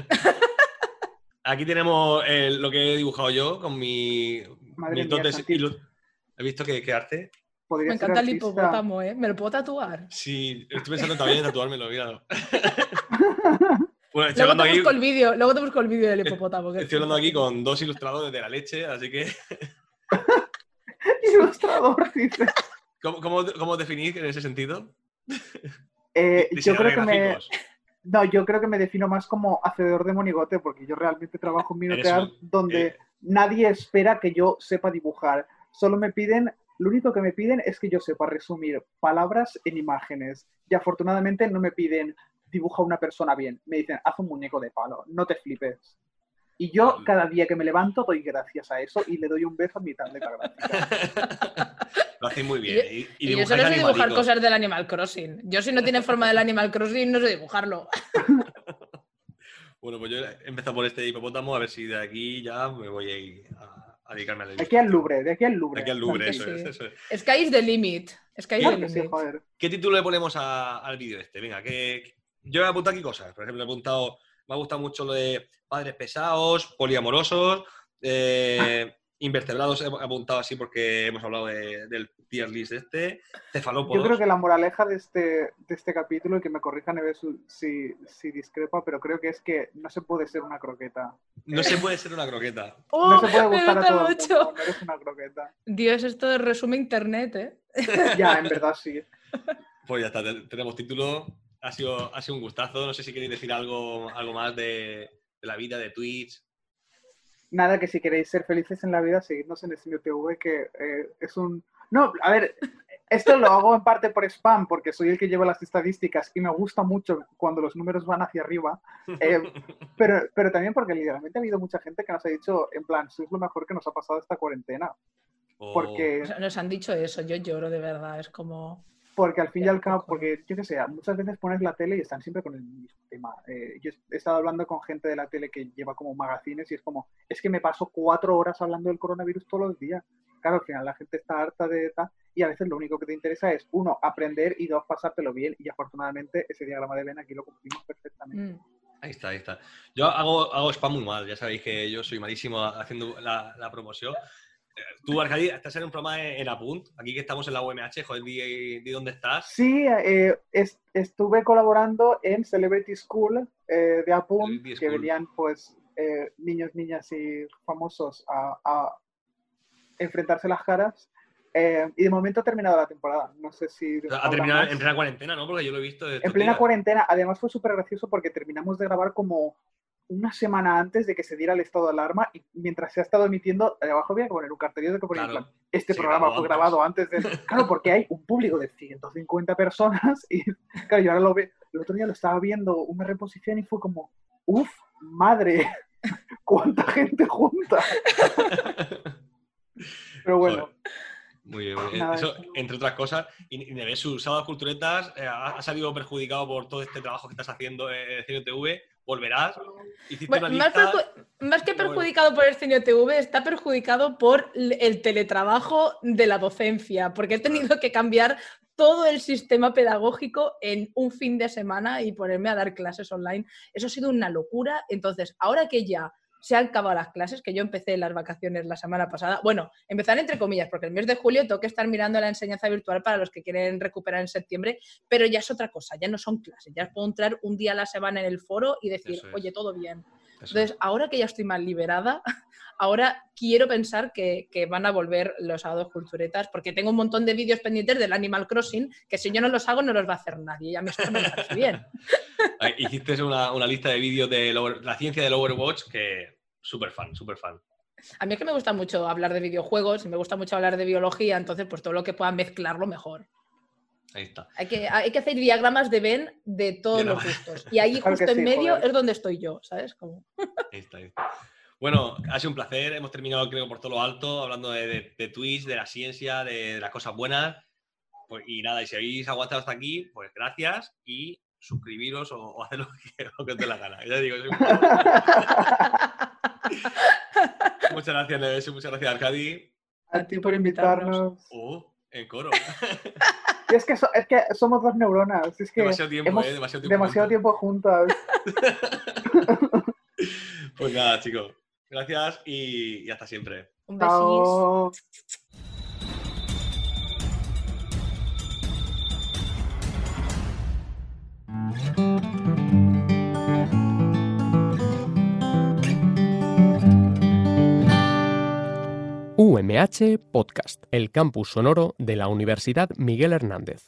Aquí tenemos eh, lo que he dibujado yo con mi, Madre mis mía, dotes. Santi. ilu- ¿Has visto qué, qué arte? Podría Me ser encanta el artista. hipopótamo, ¿eh? ¿Me lo puedo tatuar? Sí, estoy pensando también en tatuármelo, míralo. Bueno, estoy Luego hablando te aquí, busco el vídeo, luego te busco el vídeo del hipopótamo. que es estoy hablando aquí fantástico. con dos ilustradores de la leche, así que. Ilustrador, dice. ¿Cómo, cómo, cómo definir en ese sentido? Eh, yo Diseñador creo de que me... gráficos. No, yo creo que me defino más como hacedor de monigote, porque yo realmente trabajo en Eres Minotear, un- donde eh, nadie espera que yo sepa dibujar. Solo me piden, lo único que me piden es que yo sepa resumir palabras en imágenes. Y afortunadamente no me piden dibuja una persona bien. Me dicen, haz un muñeco de palo, no te flipes. Y yo Vale. cada día que me levanto doy gracias a eso y le doy un beso a mi tableta gráfica. Lo hacéis muy Y bien. yo- Y, y Y yo dibujáis solo sé dibujar animalicos. cosas del Animal Crossing. Yo si no tiene forma del Animal Crossing no sé dibujarlo. Bueno, pues yo he empezado por este hipopótamo, a ver si de aquí ya me voy a, a dedicarme a la De aquí al ilustración. Louvre, de aquí al Louvre. De aquí al Louvre, Que eso sí. es, eso es. Sky is the limit. Sky is Claro the que sí, limit. joder. ¿Qué título le ponemos a- al vídeo este? Venga, que yo he apuntado aquí cosas. Por ejemplo, he apuntado, me ha gustado mucho lo de padres pesados, poliamorosos, eh, invertebrados, he apuntado así porque hemos hablado de- del tier list este, cefalópodos. Yo creo que la moraleja de este, de este capítulo, y que me corrija Nevesu si, si discrepa, pero creo que es que no se puede ser una croqueta. No se puede ser una croqueta. Oh, No se puede me gustar a gusta todo el mucho. mundo, no eres una croqueta. Dios, esto resume internet, ¿eh? Ya, en verdad sí. Pues ya está, te- tenemos título. Ha sido, ha sido un gustazo. No sé si queréis decir algo, algo más de, de la vida, de Twitch. Nada, que si queréis ser felices en la vida, seguidnos en Streamio T V, que eh, es un... No, a ver, esto lo hago en parte por spam, porque soy el que lleva las estadísticas y me gusta mucho cuando los números van hacia arriba, eh, pero, pero también porque literalmente ha habido mucha gente que nos ha dicho, en plan, sois lo mejor que nos ha pasado esta cuarentena, O- porque... O sea, nos han dicho eso, yo lloro de verdad, es como... Porque al fin y Ya, al cabo, poco. porque yo qué sé, muchas veces pones la tele y están siempre con el mismo tema. Eh, yo he estado hablando con gente de la tele que lleva como magazines y es como, es que me paso cuatro horas hablando del coronavirus todos los días. Claro, al final la gente está harta de tal y a veces lo único que te interesa es, uno, aprender y dos, pasártelo bien. Y afortunadamente ese diagrama de Venn aquí lo cumplimos perfectamente. mm. Ahí está, ahí está. Yo hago, hago spam muy mal, ya sabéis que yo soy malísimo haciendo la, la promoción. Eh, Tú, Arcadi, estás en un programa en, en Apunt, aquí que estamos en la U M H, joder, di, di dónde estás. Sí, eh, es- estuve colaborando en Celebrity School eh, de Apunt, Celebrity que School. venían pues eh, niños, niñas y famosos a, a enfrentarse las caras. Eh, y de momento ha terminado la temporada. No sé si... O sea, ha habrá terminado más. en plena cuarentena, ¿no? Porque yo lo he visto. estos En plena días. cuarentena. Además fue súper gracioso porque terminamos de grabar como una semana antes de que se diera el estado de alarma y mientras se ha estado emitiendo, abajo había que poner un cartelito que ponía en Claro. plan, este Se programa grabó fue antes. grabado antes de... Claro, porque hay un público de ciento cincuenta personas y claro, yo ahora lo veo, el otro día lo estaba viendo una reposición y fue como, uff, madre, cuánta gente junta. Pero bueno, Joder. Muy bien, muy bien. Nada, Eso, eso. entre otras cosas, y, y Neves, sus sábados culturetas, eh, ha, ha salido perjudicado por todo este trabajo que estás haciendo en el Cine T V. Volverás. Hiciste Bueno, una más, lista. perju- más que Bueno. perjudicado por el Cine T V, está perjudicado por l- el teletrabajo de la docencia, porque he tenido que cambiar todo el sistema pedagógico en un fin de semana y ponerme a dar clases online. Eso ha sido una locura. Entonces, ahora que ya se han acabado las clases, que yo empecé las vacaciones la semana pasada, bueno, empezar entre comillas, porque el mes de julio tengo que estar mirando la enseñanza virtual para los que quieren recuperar en septiembre, pero ya es otra cosa, ya no son clases, ya puedo entrar un día a la semana en el foro y decir, Eso es. oye, todo bien. Eso. Entonces, ahora que ya estoy más liberada, ahora quiero pensar que, que van a volver los sábados culturetas, porque tengo un montón de vídeos pendientes del Animal Crossing, que si yo no los hago no los va a hacer nadie, y a mí esto me parece bien. Ahí hiciste una, una lista de vídeos de Lower- la ciencia del Overwatch que súper fan, súper fan. A mí es que me gusta mucho hablar de videojuegos y me gusta mucho hablar de biología, entonces pues todo lo que pueda mezclarlo mejor. Ahí está. Hay que, hay que hacer diagramas de Venn de todos los Diagramas. gustos. Y ahí Claro que justo en sí, medio joder. es donde estoy yo, ¿sabes? Como... Ahí está, ahí está. Bueno, ha sido un placer. Hemos terminado, creo, por todo lo alto, hablando de, de, de Twitch, de la ciencia, de, de las cosas buenas. pues, y nada, y si habéis aguantado hasta aquí, pues gracias y suscribiros o, o hacer lo que, lo que os dé la gana. Ya digo, soy un poco... Muchas gracias, Neves, y muchas gracias, Arcadi. A ti por invitarnos. Uh, en coro. Y es que, so, es que somos dos neuronas. Es que demasiado tiempo, hemos, ¿eh? Demasiado tiempo. Demasiado tiempo juntas. Pues nada, chicos. Gracias y, y hasta siempre. Un besís. Chao. U M H Podcast, el campus sonoro de la Universidad Miguel Hernández.